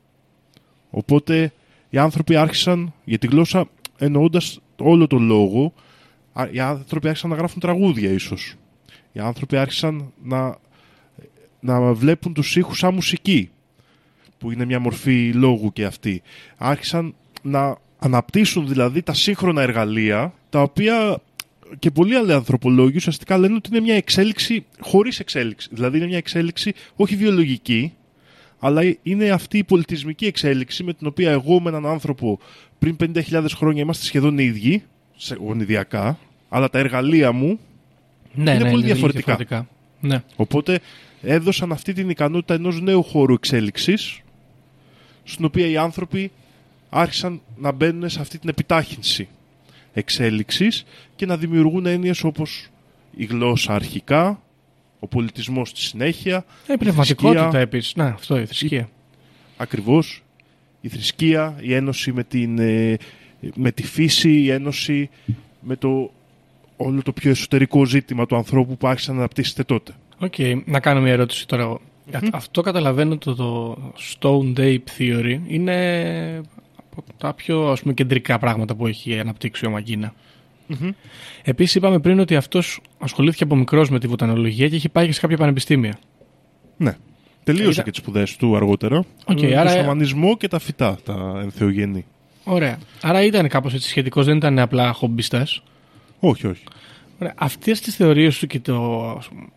Οπότε οι άνθρωποι άρχισαν, για τη γλώσσα εννοώντας όλο τον λόγο, οι άνθρωποι άρχισαν να γράφουν τραγούδια ίσως. Οι άνθρωποι άρχισαν να να βλέπουν τους ήχους σαν μουσική, που είναι μια μορφή λόγου και αυτή. Άρχισαν να αναπτύσσουν δηλαδή τα σύγχρονα εργαλεία, τα οποία και πολλοί άλλοι ανθρωπολόγοι ουσιαστικά λένε ότι είναι μια εξέλιξη χωρίς εξέλιξη. Δηλαδή είναι μια εξέλιξη όχι βιολογική, αλλά είναι αυτή η πολιτισμική εξέλιξη με την οποία εγώ με έναν άνθρωπο πριν πενήντα χιλιάδες χρόνια είμαστε σχεδόν οι ίδιοι, γονιδιακά, αλλά τα εργαλεία μου ναι, είναι ναι, πολύ είναι διαφορετικά. διαφορετικά. Ναι. Οπότε έδωσαν αυτή την ικανότητα ενός νέου χώρου εξέλιξης, στην οποία οι άνθρωποι άρχισαν να μπαίνουν σε αυτή την επιτάχυνση εξέλιξης και να δημιουργούν έννοιες όπως η γλώσσα αρχικά, ο πολιτισμός στη συνέχεια, η πνευματικότητα επίσης. Να, αυτό η θρησκεία. Η... Ακριβώς. Η θρησκεία, η ένωση με, την, με τη φύση, η ένωση με το όλο το πιο εσωτερικό ζήτημα του ανθρώπου που άρχισε να αναπτύσσεται τότε. Οκ, okay. Να κάνω μια ερώτηση τώρα. Mm-hmm. Αυτό καταλαβαίνω το, το Stone Ape Theory είναι από τα πιο, ας πούμε, κεντρικά πράγματα που έχει αναπτύξει ο Μακίνα. Mm-hmm. Επίσης είπαμε πριν ότι αυτός ασχολήθηκε από μικρός με τη βοτανολογία και είχε πάει και σε κάποια πανεπιστήμια. Ναι. Τελείωσε Ήταν... και τις σπουδές του αργότερα. Okay, το άρα... σαμανισμό και τα φυτά, τα ενθεογενή. Ωραία. Άρα ήταν κάπως έτσι σχετικός, δεν ήταν απλά χομπιστάς. Όχι, όχι. Ωραία. Αυτές τις θεωρίες του και το,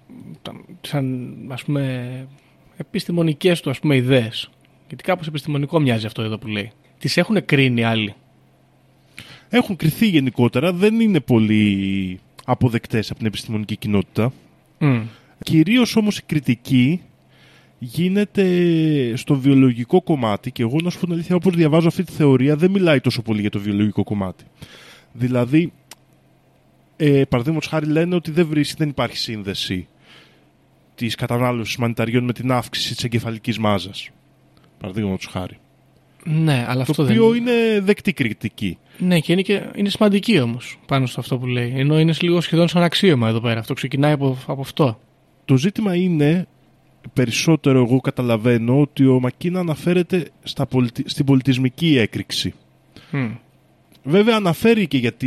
σαν, ας πούμε, επιστημονικές του, ας πούμε, ιδέες, γιατί κάπως επιστημονικό μοιάζει αυτό εδώ που λέει, τις έχουν κρίνει άλλοι? Έχουν κριθεί γενικότερα, δεν είναι πολύ αποδεκτές από την επιστημονική κοινότητα. Mm. Κυρίως όμως η κριτική γίνεται στο βιολογικό κομμάτι, και εγώ να σου πω την αλήθεια, όπως διαβάζω αυτή τη θεωρία, δεν μιλάει τόσο πολύ για το βιολογικό κομμάτι. Δηλαδή, ε, παραδείγματος χάρη λένε ότι δεν, βρίσκει, δεν υπάρχει σύνδεση της κατανάλωσης μανιταριών με την αύξηση της εγκεφαλικής μάζας. Παραδείγματος χάρη. Ναι, αλλά το αυτό οποίο δεν είναι δεκτή κριτική. Ναι, και είναι, και είναι σημαντική όμως πάνω στο αυτό που λέει. Ενώ είναι λίγο σχεδόν σαν αξίωμα εδώ πέρα. Αυτό ξεκινάει από, από αυτό. Το ζήτημα είναι, περισσότερο εγώ καταλαβαίνω, ότι ο Μακίνα αναφέρεται στα πολιτι... στην πολιτισμική έκρηξη. Mm. Βέβαια αναφέρει και γιατί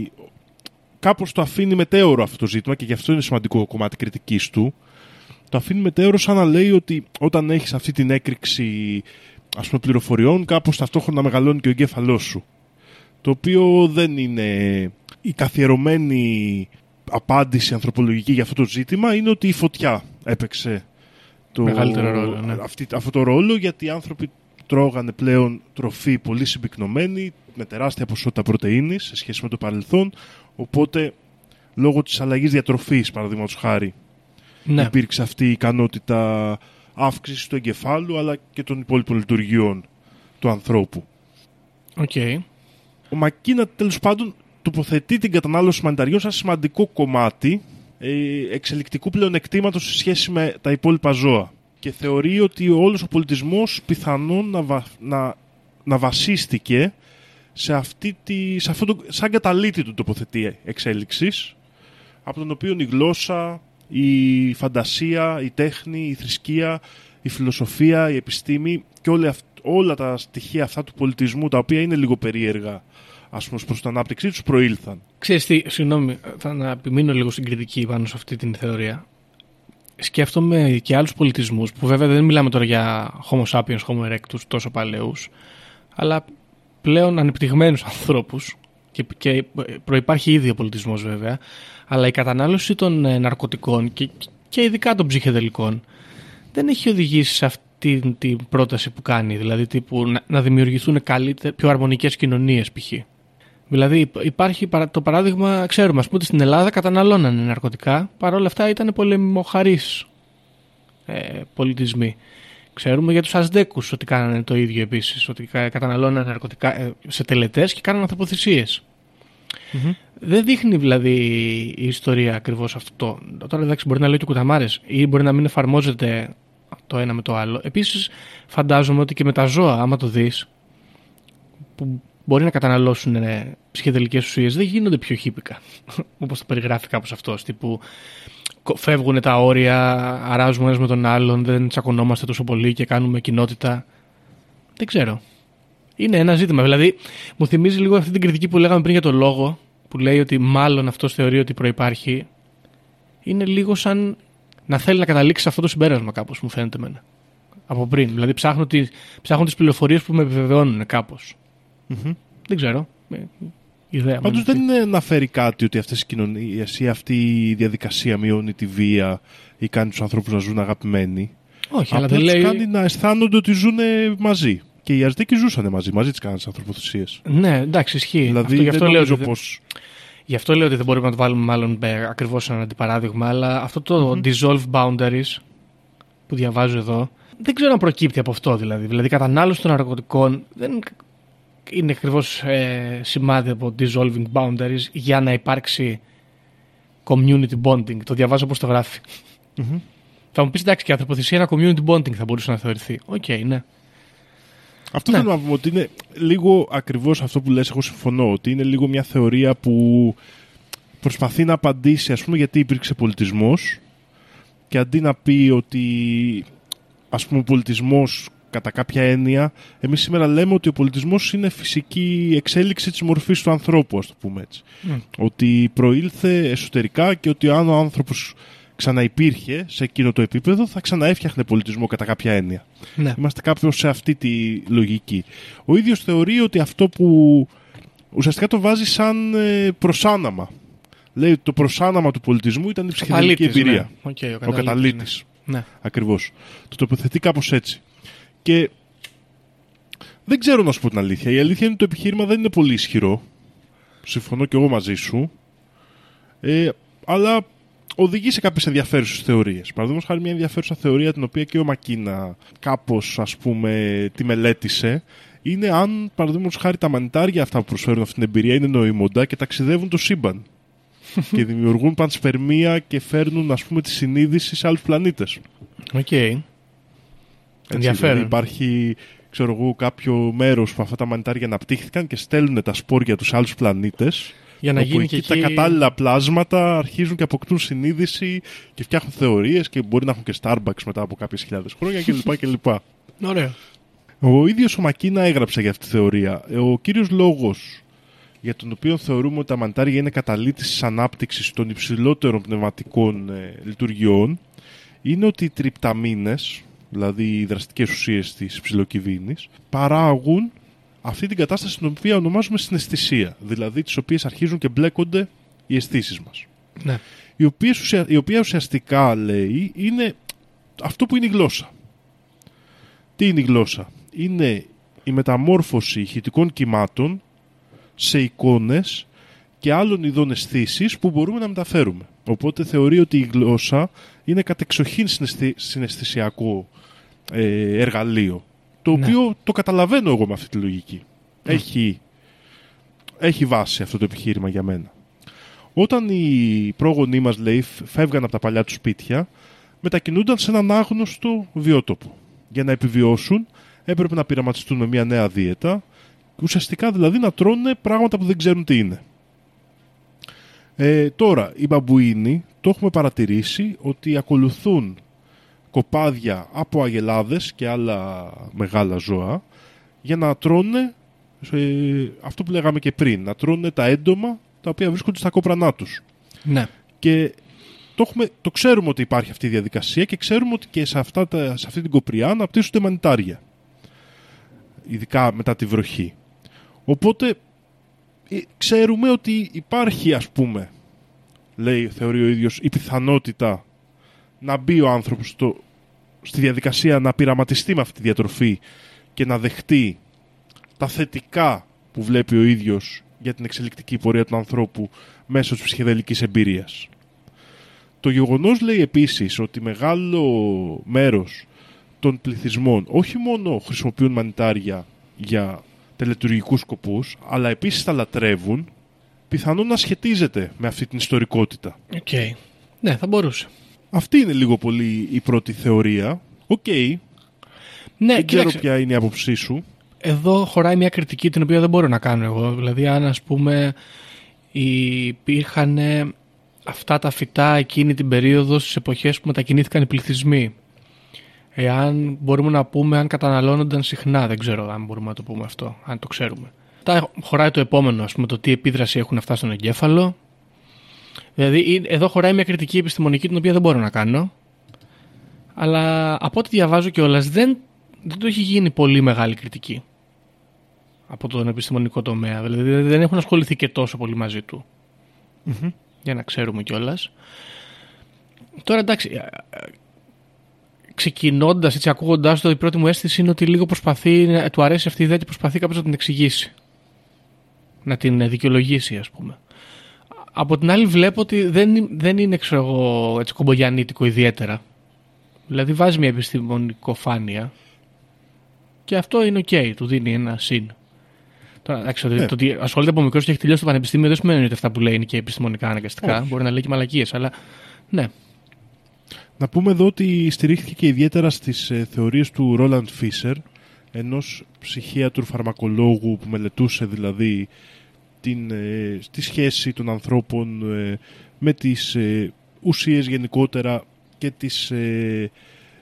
κάπως το αφήνει μετέωρο αυτό το ζήτημα, και γι' αυτό είναι σημαντικό κομμάτι κριτικής του. Το αφήνει μετέωρο σαν να λέει ότι όταν έχεις αυτή την έκρηξη, ας πούμε, πληροφοριών, κάπως ταυτόχρονα μεγαλώνει και ο εγκέφαλός σου. Το οποίο δεν είναι η καθιερωμένη απάντηση ανθρωπολογική για αυτό το ζήτημα. Είναι ότι η φωτιά έπαιξε το... μεγαλύτερο ρόλο, ναι. αυτή, αυτό το ρόλο, γιατί οι άνθρωποι τρώγανε πλέον τροφή πολύ συμπυκνωμένη, με τεράστια ποσότητα πρωτεΐνης σε σχέση με το παρελθόν, οπότε λόγω της αλλαγής διατροφής, παραδείγματος χάρη, ναι, υπήρξε αυτή η ικανότητα αύξησης του εγκεφάλου αλλά και των υπόλοιπων λειτουργιών του ανθρώπου. Okay. Ο Μακίνα τέλος πάντων τοποθετεί την κατανάλωση μανιταριών σαν σημαντικό κομμάτι ε, εξελικτικού πλεονεκτήματος σε σχέση με τα υπόλοιπα ζώα, και θεωρεί ότι όλος ο πολιτισμός πιθανόν να, βα, να, να βασίστηκε σε, αυτή τη, σε αυτό το, σαν καταλήτη του τοποθετεί εξέλιξης, από τον οποίο η γλώσσα, η φαντασία, η τέχνη, η θρησκεία, η φιλοσοφία, η επιστήμη και όλα, όλα τα στοιχεία αυτά του πολιτισμού, τα οποία είναι λίγο περίεργα, ας πούμε, προς την ανάπτυξή τους, προήλθαν. Ξέρεις τι, συγγνώμη, θα να επιμείνω λίγο στην κριτική πάνω σε αυτή την θεωρία. Σκέφτομαι και άλλους πολιτισμούς, που βέβαια δεν μιλάμε τώρα για Homo sapiens, Homo erectus, τόσο παλαιούς, αλλά πλέον ανεπτυγμένους ανθρώπους, και, και προϋπάρχει ήδη ο πολιτισμός βέβαια, αλλά η κατανάλωση των ναρκωτικών και, και ειδικά των ψυχεδελικών δεν έχει οδηγήσει σε αυτή την πρόταση που κάνει, δηλαδή τύπου να, να δημιουργηθούν καλύτερες, πιο αρμονικές κοινωνίες π.χ. Δηλαδή υπάρχει το παράδειγμα, ξέρουμε, ας πούμε, ότι στην Ελλάδα καταναλώνανε ναρκωτικά, παρόλα αυτά ήταν πολεμοχαρείς ε, πολιτισμοί. Ξέρουμε για τους Αζτέκους ότι κάνανε το ίδιο επίσης, ότι καταναλώνανε ναρκωτικά ε, σε τελετές και κάνανε ανθρωποθυσίες. Mm-hmm. Δεν δείχνει δηλαδή η ιστορία ακριβώς αυτό. Τώρα εντάξει, μπορεί να λέει και κουταμάρες ή μπορεί να μην εφαρμόζεται το ένα με το άλλο. Επίσης φαντάζομαι ότι και με τα ζώα, άμα το δεις, που μπορεί να καταναλώσουν ε, ψυχεδελικές ουσίες, δεν γίνονται πιο χύπικα, όπως το περιγράφει κάπως αυτός, τύπου φεύγουν τα όρια, αράζουμε ένας με τον άλλον, δεν τσακωνόμαστε τόσο πολύ και κάνουμε κοινότητα. Δεν ξέρω. Είναι ένα ζήτημα. Δηλαδή, μου θυμίζει λίγο αυτή την κριτική που λέγαμε πριν για το λόγο, που λέει ότι μάλλον αυτός θεωρεί ότι προϋπάρχει. Είναι λίγο σαν να θέλει να καταλήξει σε αυτό το συμπέρασμα κάπως, μου φαίνεται εμένα. Από πριν. Δηλαδή ψάχνω, τη, ψάχνω τις πληροφορίες που με επιβεβαιώνουν κάπως. Mm-hmm. Δεν ξέρω. Ιδέα. Πάντως δεν αναφέρει κάτι ότι αυτές οι κοινωνίες ή αυτή η διαδικασία μειώνει τη βία ή κάνει τους ανθρώπους να ζουν αγαπημένοι. Όχι, αλλά απλά δεν τους λέει... κάνει να αισθάνονται ότι ζουν μαζί. Και οι Αζτέκοι ζούσαν μαζί, μαζί τις κάνανε τις ανθρωποθυσίες. Ναι, εντάξει, ισχύει. Δηλαδή αυτό, γι, αυτό δεν λέω νομίζω ότι, πως... γι' αυτό λέω ότι δεν μπορούμε να το βάλουμε μάλλον ακριβώς ένα αντιπαράδειγμα, αλλά αυτό το mm-hmm. dissolve boundaries που διαβάζω εδώ, δεν ξέρω αν προκύπτει από αυτό δηλαδή. Δηλαδή η κατανάλωση των ναρκωτικών δεν είναι ακριβώς ε, σημάδι από dissolving boundaries για να υπάρξει community bonding. Το διαβάζω όπως το γράφει. Mm-hmm. Θα μου πεις εντάξει, και η ανθρωποθυσία ένα community bonding θα μπορούσε να θεωρηθεί. Οκ, okay, ναι. Αυτό ναι. θέλω να πούμε ότι είναι λίγο ακριβώς αυτό που λες, εγώ συμφωνώ, ότι είναι λίγο μια θεωρία που προσπαθεί να απαντήσει, ας πούμε, γιατί υπήρξε πολιτισμός και αντί να πει ότι, ας πούμε, ο πολιτισμός κατά κάποια έννοια, εμείς σήμερα λέμε ότι ο πολιτισμός είναι φυσική εξέλιξη της μορφής του ανθρώπου, ας το πούμε έτσι. Mm. Ότι προήλθε εσωτερικά και ότι αν ο άνθρωπος ξαναυπήρχε σε εκείνο το επίπεδο, θα ξαναέφτιαχνε πολιτισμό κατά κάποια έννοια. Ναι. Είμαστε κάπως σε αυτή τη λογική. Ο ίδιος θεωρεί ότι αυτό που ουσιαστικά το βάζει σαν προσάναμα. Λέει ότι το προσάναμα του πολιτισμού ήταν η ψυχεδελική εμπειρία. Ναι. Okay, ο, ο καταλήτης. Ναι. Ναι. Ακριβώς. Το τοποθετεί κάπως έτσι. Και δεν ξέρω να σου πω την αλήθεια. Η αλήθεια είναι ότι το επιχείρημα δεν είναι πολύ ισχυρό. Συμφωνώ και εγώ μαζί σου. Ε, αλλά οδηγεί σε κάποιες ενδιαφέρουσες θεωρίες. Παραδείγματος χάρη, μια ενδιαφέρουσα θεωρία την οποία και ο Μακίνα κάπως, ας πούμε, τη μελέτησε, είναι αν, παραδείγματος χάρη, τα μανιτάρια αυτά που προσφέρουν αυτή την εμπειρία είναι νοήμοντα και ταξιδεύουν το σύμπαν και δημιουργούν πανσπερμία και φέρνουν, ας πούμε, τη συνείδηση σε άλλους πλανήτες. Οκ. Okay. Ενδιαφέρον. Δηλαδή υπάρχει, ξέρω εγώ, κάποιο μέρος που αυτά τα μανιτάρια αναπτύχθηκαν και στέλνουν τα σπόρια τους σε άλλους πλανήτες. Για να γίνει και εκεί... τα κατάλληλα πλάσματα αρχίζουν και αποκτούν συνείδηση και φτιάχνουν θεωρίες και μπορεί να έχουν και Starbucks μετά από κάποιες χιλιάδες χρόνια κλπ. κλπ. Ωραία. Ο ίδιος ο Μακίνα έγραψε για αυτή τη θεωρία. Ο κύριος λόγος για τον οποίο θεωρούμε ότι τα μανιτάρια είναι καταλήτης της ανάπτυξης των υψηλότερων πνευματικών ε, λειτουργιών είναι ότι οι τριπταμίνες, δηλαδή οι δραστικές ουσίες της ψιλοκυβίνης, παράγουν αυτή την κατάσταση την οποία ονομάζουμε συναισθησία, δηλαδή τις οποίες αρχίζουν και μπλέκονται οι αισθήσεις μας. Ναι. Η, οποίες ουσια... η οποία ουσιαστικά, λέει, είναι αυτό που είναι η γλώσσα. Τι είναι η γλώσσα? Είναι η μεταμόρφωση ηχητικών κυμάτων σε εικόνες και άλλων ειδών αισθήσεις που μπορούμε να μεταφέρουμε. Οπότε θεωρεί ότι η γλώσσα είναι κατεξοχήν συναισθη... συναισθησιακό ε, εργαλείο. Το ναι. οποίο το καταλαβαίνω εγώ με αυτή τη λογική. Mm. Έχει, έχει βάση αυτό το επιχείρημα για μένα. Όταν οι πρόγονοί μας, λέει, φεύγαν από τα παλιά τους σπίτια, μετακινούνταν σε έναν άγνωστο βιότοπο. Για να επιβιώσουν έπρεπε να πειραματιστούν με μια νέα δίαιτα, ουσιαστικά δηλαδή να τρώνε πράγματα που δεν ξέρουν τι είναι. Ε, τώρα, οι μπαμπουίνοι το έχουμε παρατηρήσει ότι ακολουθούν κοπάδια από αγελάδες και άλλα μεγάλα ζώα για να τρώνε ε, αυτό που λέγαμε και πριν, να τρώνε τα έντομα τα οποία βρίσκονται στα κόπρανά τους. Ναι. Και το, έχουμε, το ξέρουμε ότι υπάρχει αυτή η διαδικασία και ξέρουμε ότι και σε, αυτά τα, σε αυτή την κοπριά αναπτύσσονται μανιτάρια, ειδικά μετά τη βροχή. Οπότε ε, ξέρουμε ότι υπάρχει, ας πούμε, λέει, θεωρεί ο ίδιος, η πιθανότητα να μπει ο άνθρωπος στο, στη διαδικασία να πειραματιστεί με αυτή τη διατροφή και να δεχτεί τα θετικά που βλέπει ο ίδιος για την εξελικτική πορεία του ανθρώπου μέσω της ψυχεδελικής εμπειρίας. Το γεγονός, λέει, επίσης ότι μεγάλο μέρος των πληθυσμών όχι μόνο χρησιμοποιούν μανιτάρια για τελετουργικούς σκοπούς, αλλά επίσης τα λατρεύουν, πιθανόν να σχετίζεται με αυτή την ιστορικότητα. Οκ. Okay. Ναι, θα μπορούσε. Αυτή είναι λίγο πολύ η πρώτη θεωρία. Οκ. Okay. Ναι, δεν ξέρω ποια είναι η άποψή σου. Εδώ χωράει μια κριτική την οποία δεν μπορώ να κάνω εγώ. Δηλαδή, αν, ας πούμε, υπήρχαν αυτά τα φυτά εκείνη την περίοδο στις εποχές που μετακινήθηκαν οι πληθυσμοί, εάν μπορούμε να πούμε αν καταναλώνονταν συχνά, δεν ξέρω αν μπορούμε να το πούμε αυτό, αν το ξέρουμε. Τα χωράει το επόμενο, ας πούμε, το τι επίδραση έχουν αυτά στον εγκέφαλο. Δηλαδή, εδώ χωράει μια κριτική επιστημονική την οποία δεν μπορώ να κάνω. Αλλά από ό,τι διαβάζω κιόλας δεν, δεν το έχει γίνει πολύ μεγάλη κριτική από τον επιστημονικό τομέα. Δηλαδή δεν έχουν ασχοληθεί και τόσο πολύ μαζί του. Mm-hmm. Για να ξέρουμε κιόλας. Τώρα εντάξει, ξεκινώντας, έτσι, ακούγοντάς το, η πρώτη μου αίσθηση είναι ότι λίγο προσπαθεί, του αρέσει αυτή η ιδέα και προσπαθεί κάποιος να την εξηγήσει. Να την δικαιολογήσει, ας πούμε. Από την άλλη βλέπω ότι δεν, δεν είναι, ξέρω εγώ, έτσι κομπογιανίτικο ιδιαίτερα. Δηλαδή βάζει μια επιστημονικοφάνεια και αυτό είναι ok, του δίνει ένα συν. Τώρα, εντάξει, ναι. Το ότι ασχολείται από μικρός και έχει τελειώσει το πανεπιστήμιο δεν σημαίνει ότι αυτά που λέει είναι και επιστημονικά αναγκαστικά. Όχι. Μπορεί να λέει και μαλακίες, αλλά ναι. Να πούμε εδώ ότι στηρίχθηκε και ιδιαίτερα στις ε, θεωρίες του Ρόλαντ Φίσερ, ενός ψυχίατρου φαρμακολόγου που μελετούσε δηλαδή την, ε, τη σχέση των ανθρώπων ε, με τις ε, ουσίες γενικότερα και, τις, ε,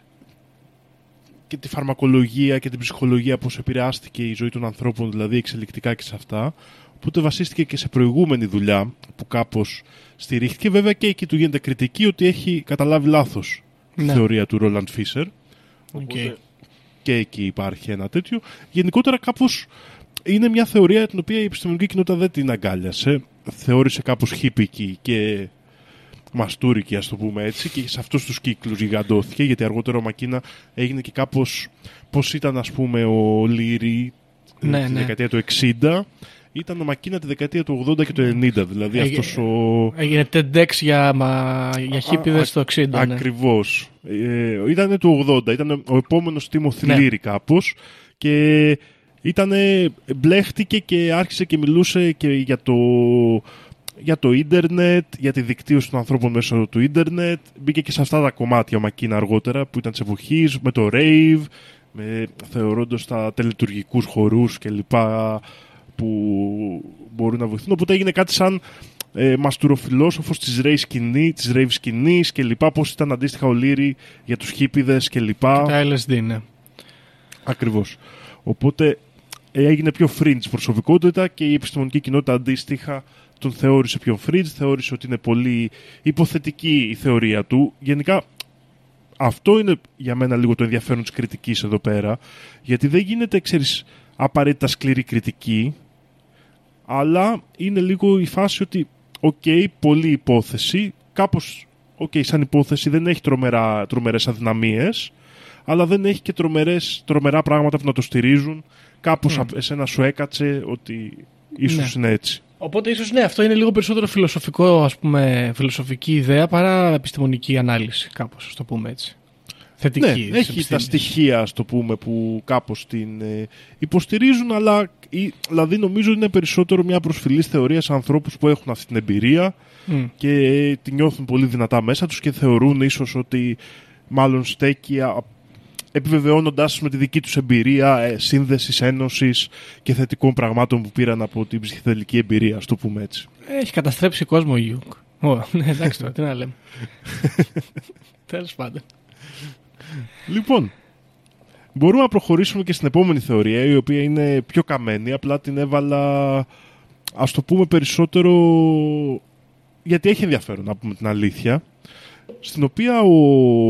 και τη φαρμακολογία και την ψυχολογία, πώς επηρεάστηκε η ζωή των ανθρώπων δηλαδή εξελικτικά και σε αυτά. Οπότε βασίστηκε και σε προηγούμενη δουλειά που κάπως στηρίχθηκε. Βέβαια και εκεί του γίνεται κριτική ότι έχει καταλάβει λάθος τη ναι. θεωρία του Ρόλαντ Φίσερ. Οπότε okay. και εκεί υπάρχει ένα τέτοιο. Γενικότερα κάπως είναι μια θεωρία την οποία η επιστημονική κοινότητα δεν την αγκάλιασε. Θεώρησε κάπως χίπικη και μαστούρικη, ας το πούμε έτσι, και σε αυτούς τους κύκλους γιγαντώθηκε, γιατί αργότερα ο Μακίνα έγινε και κάπως πώς ήταν, ας πούμε, ο Λύρη ναι, τη ναι. δεκαετία του εξήντα. Ήταν ο Μακίνα τη δεκαετία του ογδόντα και του ενενήντα. Δηλαδή Έγι... αυτός ο... Έγινε TEDx για, μα... για χίπηδες το εξήντα. Ναι. Ακριβώς. Ε, ήταν του ογδόντα. Ήταν ο επόμενος Τίμωθη ναι. Λύρη κάπως. Και ήτανε, μπλέχτηκε και άρχισε και μιλούσε και για το, για το ίντερνετ, για τη δικτύωση των ανθρώπων μέσω του ίντερνετ. Μπήκε και σε αυτά τα κομμάτια ο Μακίνα αργότερα που ήταν της εποχής, με το rave, με, θεωρώντας τα τελετουργικούς χορούς κλπ. Που μπορούν να βοηθούν. Οπότε έγινε κάτι σαν ε, μαστουροφιλόσοφος της rave σκηνή, της rave σκηνής και λοιπά, πώς ήταν αντίστοιχα ο Λύρη για τους χίπηδες και λοιπά. Και τα ελ ες ντι, ναι. Ακριβώς. Οπότε ε, έγινε πιο fringe προσωπικότητα και η επιστημονική κοινότητα αντίστοιχα τον θεώρησε πιο fringe, θεώρησε ότι είναι πολύ υποθετική η θεωρία του. Γενικά αυτό είναι για μένα λίγο το ενδιαφέρον της κριτικής εδώ πέρα, γιατί δεν γίνεται, ξέρεις, απαραίτητα σκληρή κριτική, αλλά είναι λίγο η φάση ότι οκ, okay, πολλή υπόθεση, κάπως okay, σαν υπόθεση δεν έχει τρομερά, τρομερές αδυναμίες, αλλά δεν έχει και τρομερές, τρομερά πράγματα που να το στηρίζουν. Κάπως mm. εσένα σου έκατσε ότι ίσως ναι. είναι έτσι. Οπότε ίσως ναι, αυτό είναι λίγο περισσότερο φιλοσοφικό, ας πούμε, φιλοσοφική ιδέα παρά επιστημονική ανάλυση, κάπως, ας το πούμε έτσι. Θετική, ναι, έχει επιστήμης. Τα στοιχεία, ας το πούμε, που κάπως την ε, υποστηρίζουν, αλλά ή, δηλαδή νομίζω είναι περισσότερο μια προσφυλής θεωρία σε ανθρώπους που έχουν αυτή την εμπειρία mm. και ε, τη νιώθουν πολύ δυνατά μέσα τους και θεωρούν ίσως ότι μάλλον στέκει επιβεβαιώνοντας με τη δική τους εμπειρία ε, σύνδεσης, ένωσης και θετικών πραγμάτων που πήραν από την ψυχεδελική εμπειρία, ας το πούμε έτσι. Έχει καταστρέψει κόσμο ο Γιούγκ. Ναι, εντάξει τώρα, τι να λέμε. Τέλος πάντων. Λοιπόν, μπορούμε να προχωρήσουμε και στην επόμενη θεωρία, η οποία είναι πιο καμένη, απλά την έβαλα, ας το πούμε, περισσότερο γιατί έχει ενδιαφέρον, να πούμε την αλήθεια, στην οποία ο...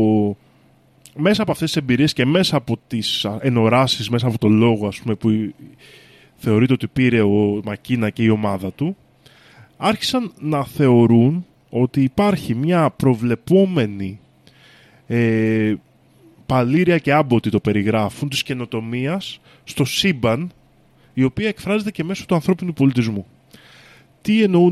μέσα από αυτές τις εμπειρίες και μέσα από τις ενοράσεις, μέσα από το λόγο, ας πούμε, που θεωρείται ότι πήρε ο Μακίνα και η ομάδα του, άρχισαν να θεωρούν ότι υπάρχει μια προβλεπόμενη ε, παλήρια και άμποτη το περιγράφουν της καινοτομίας στο σύμπαν, η οποία εκφράζεται και μέσω του ανθρώπινου πολιτισμού. Τι εννοούν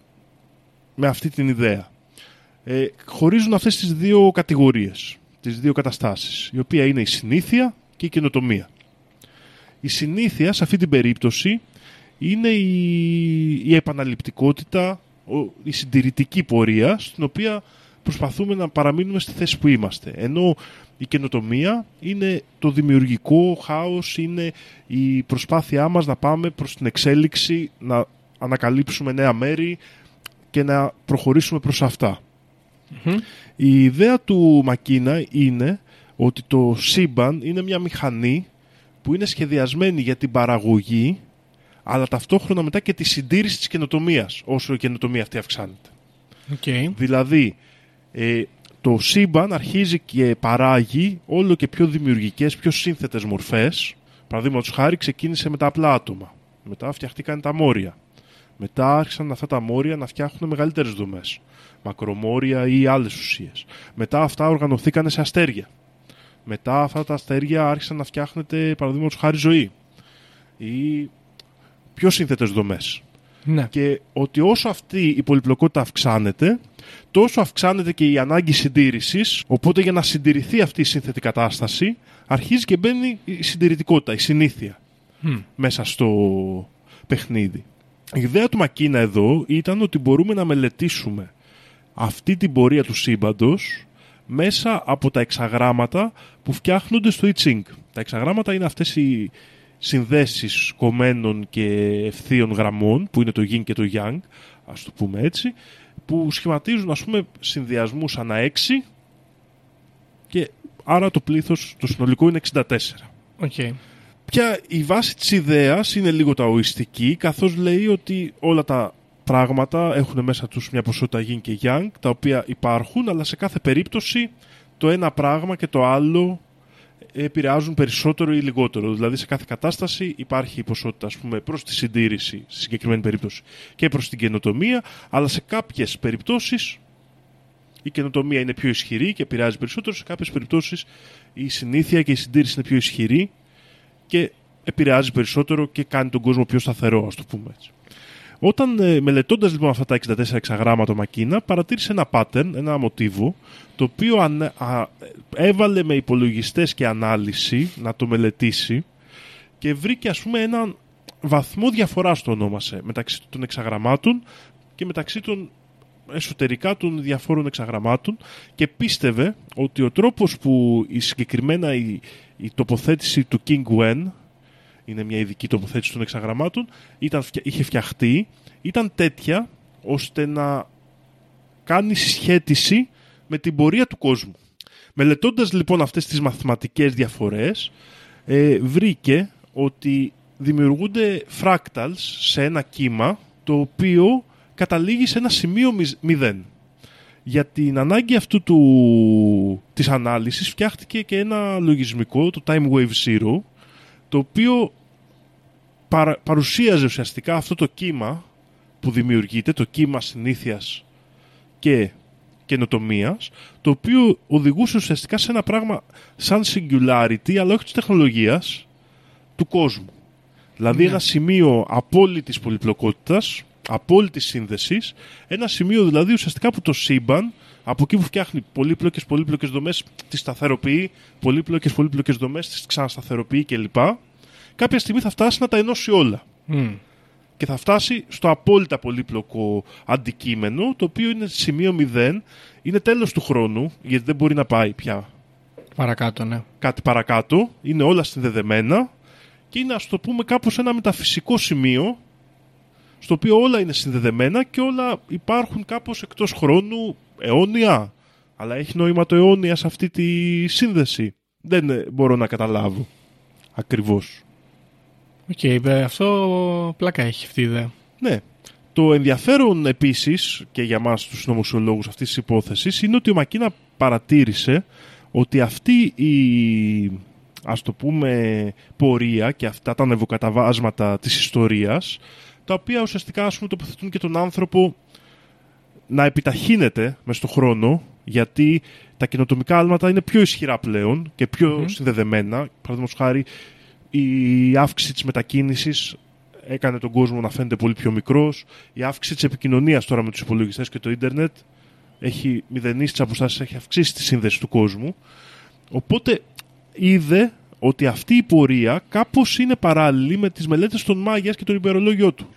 με αυτή την ιδέα? Ε, χωρίζουν αυτές τις δύο κατηγορίες, τις δύο καταστάσεις, η οποία είναι η συνήθεια και η καινοτομία. Η συνήθεια σε αυτή την περίπτωση είναι η, η επαναληπτικότητα, η συντηρητική πορεία, στην οποία προσπαθούμε να παραμείνουμε στη θέση που είμαστε. Ενώ η καινοτομία είναι το δημιουργικό χάος, είναι η προσπάθειά μας να πάμε προς την εξέλιξη, να ανακαλύψουμε νέα μέρη και να προχωρήσουμε προς αυτά. Mm-hmm. Η ιδέα του Μακίνα είναι ότι το σύμπαν είναι μια μηχανή που είναι σχεδιασμένη για την παραγωγή, αλλά ταυτόχρονα μετά και τη συντήρηση της καινοτομίας, όσο η καινοτομία αυτή αυξάνεται. Okay. Δηλαδή, ε, το σύμπαν αρχίζει και παράγει όλο και πιο δημιουργικές, πιο σύνθετες μορφές. Παραδείγματος χάρη, ξεκίνησε με τα απλά άτομα. Μετά φτιαχτήκαν τα μόρια. Μετά άρχισαν αυτά τα μόρια να φτιάχνουν μεγαλύτερες δομές. Μακρομόρια ή άλλες ουσίες. Μετά αυτά οργανωθήκαν σε αστέρια. Μετά αυτά τα αστέρια άρχισαν να φτιάχνεται, παραδείγματος χάρη, ζωή. Ή πιο σύνθετες δομές. Ναι. Και ότι όσο αυτή η πολυπλοκότητα αυξάνεται, τόσο αυξάνεται και η ανάγκη συντήρησης. Οπότε για να συντηρηθεί αυτή η σύνθετη κατάσταση, αρχίζει και μπαίνει η συντηρητικότητα, η συνήθεια mm. μέσα στο παιχνίδι. Η ιδέα του Μακίνα εδώ ήταν ότι μπορούμε να μελετήσουμε αυτή την πορεία του σύμπαντος μέσα από τα εξαγράμματα που φτιάχνονται στο I Ching. Τα εξαγράμματα είναι αυτές οι συνδέσεις κομμένων και ευθείων γραμμών, που είναι το Yin και το Yang, ας το πούμε έτσι, που σχηματίζουν, ας πούμε, συνδυασμούς ανά έξι, και άρα το πλήθος, το συνολικό, είναι εξήντα τέσσερα. Okay. Πια η βάση της ιδέας είναι λίγο ταοιστική, καθώς λέει ότι όλα τα πράγματα έχουν μέσα τους μια ποσότητα Yin και Yang, τα οποία υπάρχουν, αλλά σε κάθε περίπτωση το ένα πράγμα και το άλλο επηρεάζουν περισσότερο ή λιγότερο. Δηλαδή σε κάθε κατάσταση υπάρχει η ποσότητα, ας πούμε, προς τη συντήρηση, στη συγκεκριμένη περίπτωση, και προς την καινοτομία, αλλά σε κάποιες περιπτώσεις η καινοτομία είναι πιο ισχυρή και επηρεάζει περισσότερο, σε κάποιες περιπτώσεις η συνήθεια και η συντήρηση είναι πιο ισχυρή και επηρεάζει περισσότερο και κάνει τον κόσμο πιο σταθερό, ας το πούμε έτσι. Όταν ε, μελετώντας λοιπόν αυτά τα εξήντα τέσσερα εξαγράμματα ο Μακίνα, παρατήρησε ένα pattern, ένα μοτίβο, το οποίο αν, α, έβαλε με υπολογιστές και ανάλυση να το μελετήσει και βρήκε, ας πούμε, έναν βαθμό διαφοράς, το ονόμασε, μεταξύ των εξαγραμμάτων και μεταξύ των εσωτερικά των διαφόρων εξαγραμμάτων, και πίστευε ότι ο τρόπος που η συγκεκριμένα η, η τοποθέτηση του King Wen, είναι μια ειδική τοποθέτηση των εξαγραμμάτων, ήταν, είχε φτιαχτεί, ήταν τέτοια ώστε να κάνει συσχέτιση με την πορεία του κόσμου. Μελετώντας λοιπόν αυτές τις μαθηματικές διαφορές, ε, βρήκε ότι δημιουργούνται fractals σε ένα κύμα το οποίο καταλήγει σε ένα σημείο μηδέν. Για την ανάγκη αυτού του, της ανάλυσης φτιάχτηκε και ένα λογισμικό, το Time Wave Zero, το οποίο παρα, παρουσίαζε ουσιαστικά αυτό το κύμα που δημιουργείται, το κύμα συνήθειας και καινοτομίας, το οποίο οδηγούσε ουσιαστικά σε ένα πράγμα σαν singularity, αλλά όχι της τεχνολογίας, του κόσμου. Δηλαδή yeah. ένα σημείο απόλυτης πολυπλοκότητας, απόλυτης σύνδεσης, ένα σημείο δηλαδή ουσιαστικά που το σύμπαν, από εκεί που φτιάχνει πολύπλοκες πολύπλοκες δομές, τις σταθεροποιεί, πολύπλοκες πολύπλοκες δομές, τις ξανασταθεροποιεί κλπ. Κάποια στιγμή θα φτάσει να τα ενώσει όλα. Mm. Και θα φτάσει στο απόλυτα πολύπλοκο αντικείμενο, το οποίο είναι σημείο μηδέν, είναι τέλος του χρόνου, γιατί δεν μπορεί να πάει πια παρακάτω, ναι. κάτι παρακάτω, είναι όλα συνδεδεμένα και είναι, ας το πούμε, κάπως ένα μεταφυσικό σημείο, στο οποίο όλα είναι συνδεδεμένα και όλα υπάρχουν κάπως εκτός χρόνου, αιώνια. Αλλά έχει νόημα το αιώνια σε αυτή τη σύνδεση? Δεν μπορώ να καταλάβω ακριβώς. Οκ, okay, αυτό πλάκα έχει αυτή η ιδέα. Ναι. Το ενδιαφέρον επίσης και για μας τους συνωμοσιολόγους αυτής της υπόθεσης είναι ότι ο Μακίνα παρατήρησε ότι αυτή η, ας το πούμε, πορεία και αυτά τα νευοκαταβάσματα της ιστορίας, τα οποία ουσιαστικά, ας πούμε, τοποθετούν και τον άνθρωπο να επιταχύνεται μες στον χρόνο, γιατί τα καινοτομικά άλματα είναι πιο ισχυρά πλέον και πιο mm-hmm. συνδεδεμένα. Παραδείγματος χάρη, η αύξηση της μετακίνησης έκανε τον κόσμο να φαίνεται πολύ πιο μικρός. Η αύξηση της επικοινωνίας τώρα με τους υπολογιστές και το ίντερνετ έχει μηδενίσει τις αποστάσεις, έχει αυξήσει τη σύνδεση του κόσμου. Οπότε είδε ότι αυτή η πορεία κάπως είναι παράλληλη με τις μελέτες των Μάγιας και τον ημερολόγιο του.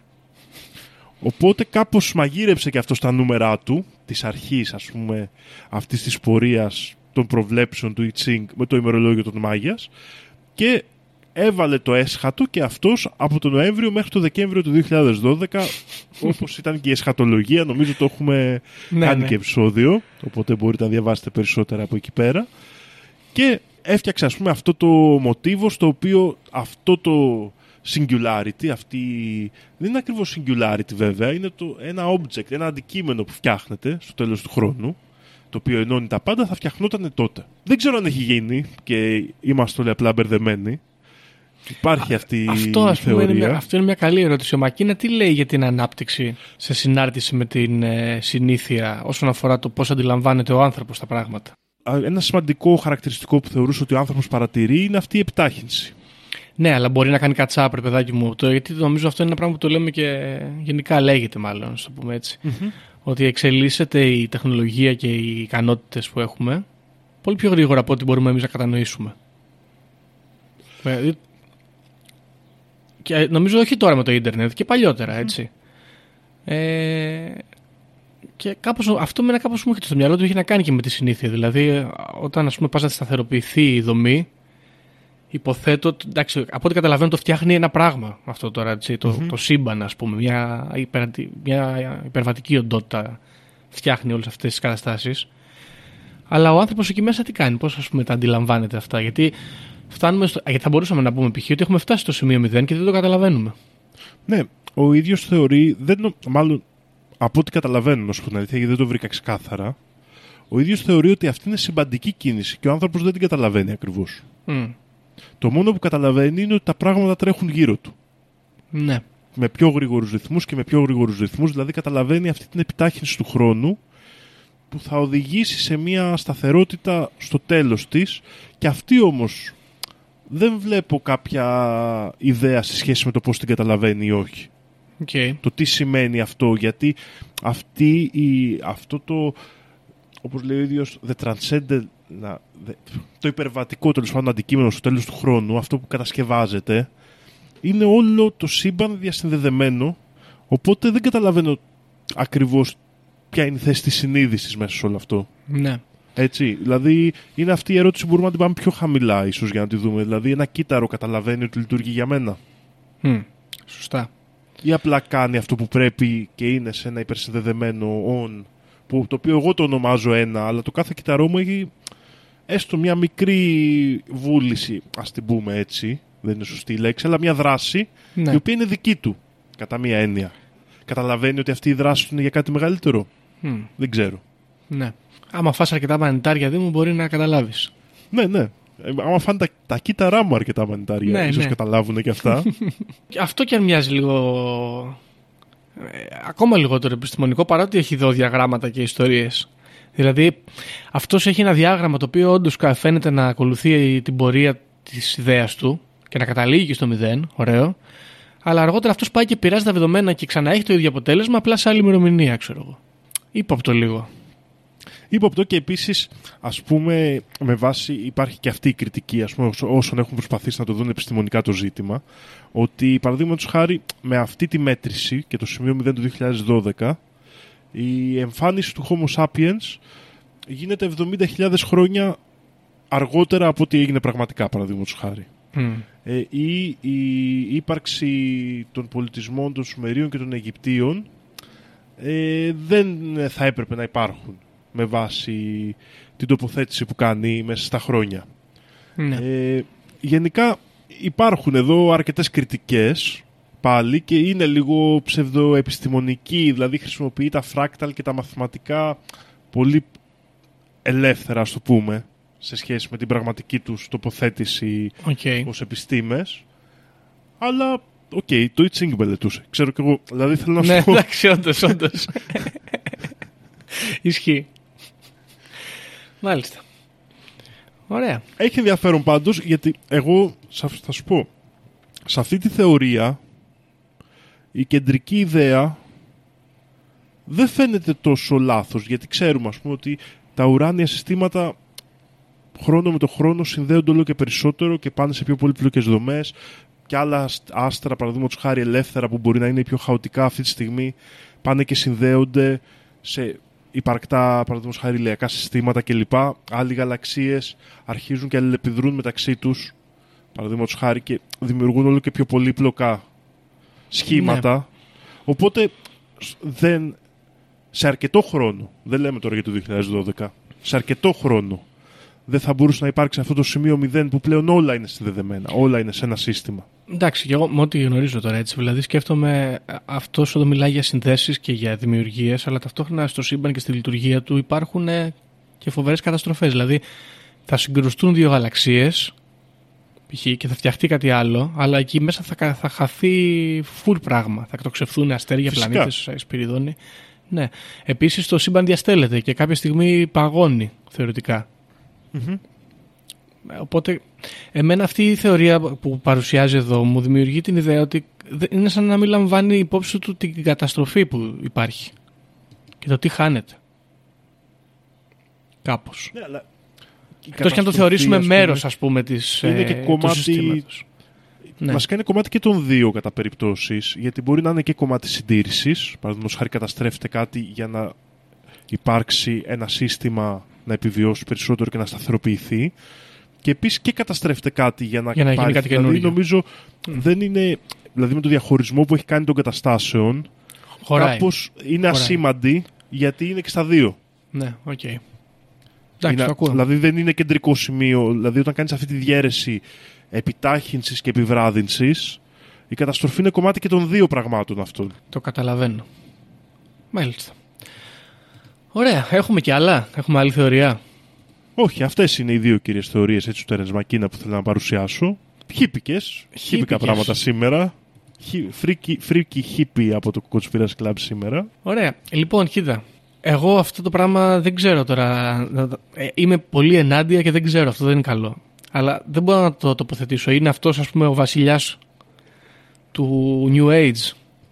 Οπότε κάπως μαγείρεψε και αυτό στα νούμερά του, της αρχής, ας πούμε, αυτής της πορείας των προβλέψεων του I Ching με το ημερολόγιο των Μάγιας, και έβαλε το έσχατο και αυτός από τον Νοέμβριο μέχρι το Δεκέμβριο του δύο χιλιάδες δώδεκα, όπως ήταν και η εσχατολογία, νομίζω το έχουμε ναι, κάνει ναι. και επεισόδιο, οπότε μπορείτε να διαβάσετε περισσότερα από εκεί πέρα. Και έφτιαξε, ας πούμε, αυτό το μοτίβο στο οποίο αυτό το singularity, αυτή, δεν είναι ακριβώς singularity βέβαια, είναι το, ένα object, ένα αντικείμενο που φτιάχνεται στο τέλος του χρόνου, το οποίο ενώνει τα πάντα, θα φτιαχνόταν τότε. Δεν ξέρω αν έχει γίνει και είμαστε όλοι απλά μπερδεμένοι. Υπάρχει αυτή αυτό, η θεωρία. Είναι μια, αυτό είναι μια καλή ερώτηση. Ο Μακίνα τι λέει για την ανάπτυξη σε συνάρτηση με την ε, συνήθεια όσον αφορά το πώς αντιλαμβάνεται ο άνθρωπος τα πράγματα. Ένα σημαντικό χαρακτηριστικό που θεωρούσε ότι ο άνθρωπος παρατηρεί είναι αυτή η επιτάχυνση. Ναι, αλλά μπορεί να κάνει κατσάπ, ρε παιδάκι μου. Το, γιατί νομίζω αυτό είναι ένα πράγμα που το λέμε και γενικά λέγεται, μάλλον, να το πούμε έτσι. Mm-hmm. Ότι εξελίσσεται η τεχνολογία και οι ικανότητες που έχουμε πολύ πιο γρήγορα από ό,τι μπορούμε εμείς να κατανοήσουμε. Και νομίζω όχι τώρα με το ίντερνετ και παλιότερα, έτσι. Mm. Ε, και κάπως, αυτό με κάπως μου έρχεται στο μυαλό του, έχει να κάνει και με τη συνήθεια. Δηλαδή, όταν ας πούμε πας να σταθεροποιηθεί η δομή, υποθέτω, εντάξει, από ό,τι καταλαβαίνω το φτιάχνει ένα πράγμα αυτό τώρα, έτσι, το, mm-hmm. το σύμπαν, ας πούμε, μια, υπερ, μια υπερβατική οντότητα φτιάχνει όλες αυτές τις καταστάσεις. Αλλά ο άνθρωπος εκεί μέσα τι κάνει, πώς ας πούμε τα αντιλαμβάνεται αυτά, γιατί, φτάνουμε στο, γιατί θα μπορούσαμε να πούμε π.χ. ότι έχουμε φτάσει στο σημείο μηδέν και δεν το καταλαβαίνουμε. Ναι, ο ίδιος θεωρεί, δεν, μάλλον από ό,τι καταλαβαίνω, να σου πω την αλήθεια, γιατί δεν το βρήκα ξεκάθαρα, ο ίδιος θεωρεί ότι αυτή είναι συμπαντική κίνηση και ο άνθρωπος δεν την καταλαβαίνει ακριβώς. Mm. Το μόνο που καταλαβαίνει είναι ότι τα πράγματα τρέχουν γύρω του. Ναι. Με πιο γρήγορους ρυθμούς και με πιο γρήγορους ρυθμούς, δηλαδή καταλαβαίνει αυτή την επιτάχυνση του χρόνου που θα οδηγήσει σε μια σταθερότητα στο τέλος της, και αυτή όμως δεν βλέπω κάποια ιδέα σε σχέση με το πώς την καταλαβαίνει ή όχι. Okay. Το τι σημαίνει αυτό, γιατί αυτή η, αυτό το, όπως λέει ο ίδιος, the transcendent, το υπερβατικό τέλος πάντων αντικείμενο στο τέλος του χρόνου, αυτό που κατασκευάζεται, είναι όλο το σύμπαν διασυνδεδεμένο, οπότε δεν καταλαβαίνω ακριβώς ποια είναι η θέση της συνείδησης μέσα σε όλο αυτό. Ναι. Έτσι, δηλαδή είναι αυτή η ερώτηση που μπορούμε να την πάμε πιο χαμηλά ίσως για να τη δούμε. Δηλαδή ένα κύτταρο καταλαβαίνει ότι λειτουργεί για μένα. Mm, σωστά. Ή απλά κάνει αυτό που πρέπει και είναι σε ένα υπερσυνδεδεμένο on, που, το οποίο εγώ το ονομάζω ένα, αλλά το κάθε κύτταρό μου έχει έστω μια μικρή βούληση, ας την πούμε έτσι, δεν είναι σωστή η λέξη, αλλά μια δράση, ναι, η οποία είναι δική του, κατά μία έννοια. Καταλαβαίνει ότι αυτή η δράση του είναι για κάτι μεγαλύτερο. Mm. Δεν ξέρω. Ναι. Άμα φας αρκετά μανιτάρια, δεν μου μπορεί να καταλάβεις. Ναι, ναι. Άμα φάνε τα, τα κύτταρά μου αρκετά μανιτάρια, ναι, ίσως ναι, καταλάβουν και αυτά. Αυτό και αν μοιάζει λίγο, ε, ακόμα λιγότερο επιστημονικό, παρότι έχει δόντια, γράμματα και ιστορίες. Δηλαδή, αυτός έχει ένα διάγραμμα το οποίο όντως φαίνεται να ακολουθεί την πορεία της ιδέας του και να καταλήγει στο μηδέν, ωραίο. Αλλά αργότερα αυτός πάει και πειράζει τα δεδομένα και ξανά έχει το ίδιο αποτέλεσμα, απλά σε άλλη ημερομηνία, ξέρω εγώ. Ύποπτο λίγο. Ύποπτο, και επίσης, ας πούμε, με βάση, υπάρχει και αυτή η κριτική, ας πούμε, όσων έχουν προσπαθήσει να το δουν επιστημονικά το ζήτημα, ότι παραδείγματος χάρη με αυτή τη μέτρηση και το σημείο μηδέν του δύο χιλιάδες δώδεκα, η εμφάνιση του Homo sapiens γίνεται εβδομήντα χιλιάδες χρόνια αργότερα από ό,τι έγινε πραγματικά, παραδείγματος χάρη. Mm. Ε, ή η ύπαρξη των πολιτισμών των Σουμερίων και των Αιγυπτίων ε, δεν θα έπρεπε να υπάρχουν με βάση την τοποθέτηση που κάνει μέσα στα χρόνια. Ναι. Ε, γενικά υπάρχουν εδώ αρκετές κριτικές πάλι και είναι λίγο ψευδοεπιστημονική, δηλαδή χρησιμοποιεί τα φράκταλ και τα μαθηματικά πολύ ελεύθερα, ας το πούμε, σε σχέση με την πραγματική τους τοποθέτηση okay. ως επιστήμες. Αλλά, οκ, okay, το Ιτσίνγκ μελετούσε. Ξέρω κι εγώ, δηλαδή θέλω να σου ναι, πω... Ναι, εντάξει, όντως, όντως. Ισχύει. Μάλιστα. Ωραία. Έχει ενδιαφέρον πάντως, γιατί εγώ θα σου πω, σε αυτή τη θεωρία η κεντρική ιδέα δεν φαίνεται τόσο λάθος, γιατί ξέρουμε, ας πούμε, ότι τα ουράνια συστήματα χρόνο με το χρόνο συνδέονται όλο και περισσότερο και πάνε σε πιο πολύπλοκες δομές, και άλλα άστρα, παραδείγματος χάρη ελεύθερα, που μπορεί να είναι πιο χαοτικά αυτή τη στιγμή, πάνε και συνδέονται σε υπαρκτά, παραδείγματος χάρη ηλιακά συστήματα κλπ. Άλλοι γαλαξίες αρχίζουν και αλληλεπιδρούν μεταξύ τους, παραδείγματος χάρη, και δημιουργούν όλο και πιο πολύπλοκα σχήματα. Ναι. Οπότε δεν, σε αρκετό χρόνο, δεν λέμε τώρα για το δύο χιλιάδες δώδεκα, σε αρκετό χρόνο δεν θα μπορούσε να υπάρξει αυτό το σημείο μηδέν που πλέον όλα είναι συνδεδεμένα, όλα είναι σε ένα σύστημα. Εντάξει, και εγώ με ό,τι γνωρίζω τώρα, έτσι, δηλαδή σκέφτομαι αυτός όταν μιλάει για συνδέσεις και για δημιουργίες, αλλά ταυτόχρονα στο σύμπαν και στη λειτουργία του υπάρχουν και φοβερές καταστροφές. Δηλαδή θα συγκρουστούν δύο γαλαξίες και θα φτιαχτεί κάτι άλλο, αλλά εκεί μέσα θα, θα χαθεί full πράγμα. Θα εκτοξευθούν αστέρια, πλανήτες, σπυριδόνοι. Ναι. Επίσης το σύμπαν διαστέλλεται και κάποια στιγμή παγώνει θεωρητικά. Mm-hmm. Οπότε εμένα αυτή η θεωρία που παρουσιάζει εδώ μου δημιουργεί την ιδέα ότι είναι σαν να μην λαμβάνει υπόψη του την καταστροφή που υπάρχει και το τι χάνεται. Κάπως. Ναι, αλλά εκτός και αν το θεωρήσουμε μέρος, ας πούμε, της, είναι και ε, κομμάτι, του συστήματος. Ναι. Βασικά είναι κομμάτι και των δύο κατά περιπτώσεις, γιατί μπορεί να είναι και κομμάτι συντήρησης. Παραδείγματος χάρη καταστρέφεται κάτι για να υπάρξει ένα σύστημα να επιβιώσει περισσότερο και να σταθεροποιηθεί. Και επίσης και καταστρέφεται κάτι για να, για να γίνει κάτι δηλαδή, καινούργιο. Νομίζω mm. δεν είναι. Δηλαδή με το διαχωρισμό που έχει κάνει των καταστάσεων, χωράει. Κάπως είναι χωράει. ασήμαντη, γιατί είναι και στα δύο. Ναι, οκ. Okay. Εντάξει, είναι, το δηλαδή δεν είναι κεντρικό σημείο. Δηλαδή όταν κάνεις αυτή τη διαίρεση επιτάχυνσης και επιβράδυνσης, η καταστροφή είναι κομμάτι και των δύο πραγμάτων αυτών. Το καταλαβαίνω. Μάλιστα. Ωραία. Έχουμε και άλλα. Έχουμε άλλη θεωρία. Όχι, αυτές είναι οι δύο κύριες θεωρίες έτσι του Terence McKenna που θέλω να παρουσιάσω. Χίπικες, χίπικα πράγματα σήμερα. Φρίκι, φρίκι χίπι από το Conspiracy Club σήμερα. Ωραία. Λοιπόν, κοίτα. Εγώ αυτό το πράγμα δεν ξέρω τώρα. Είμαι πολύ ενάντια και δεν ξέρω. Αυτό δεν είναι καλό. Αλλά δεν μπορώ να το τοποθετήσω. Είναι αυτός, ας πούμε, ο βασιλιάς του New Age.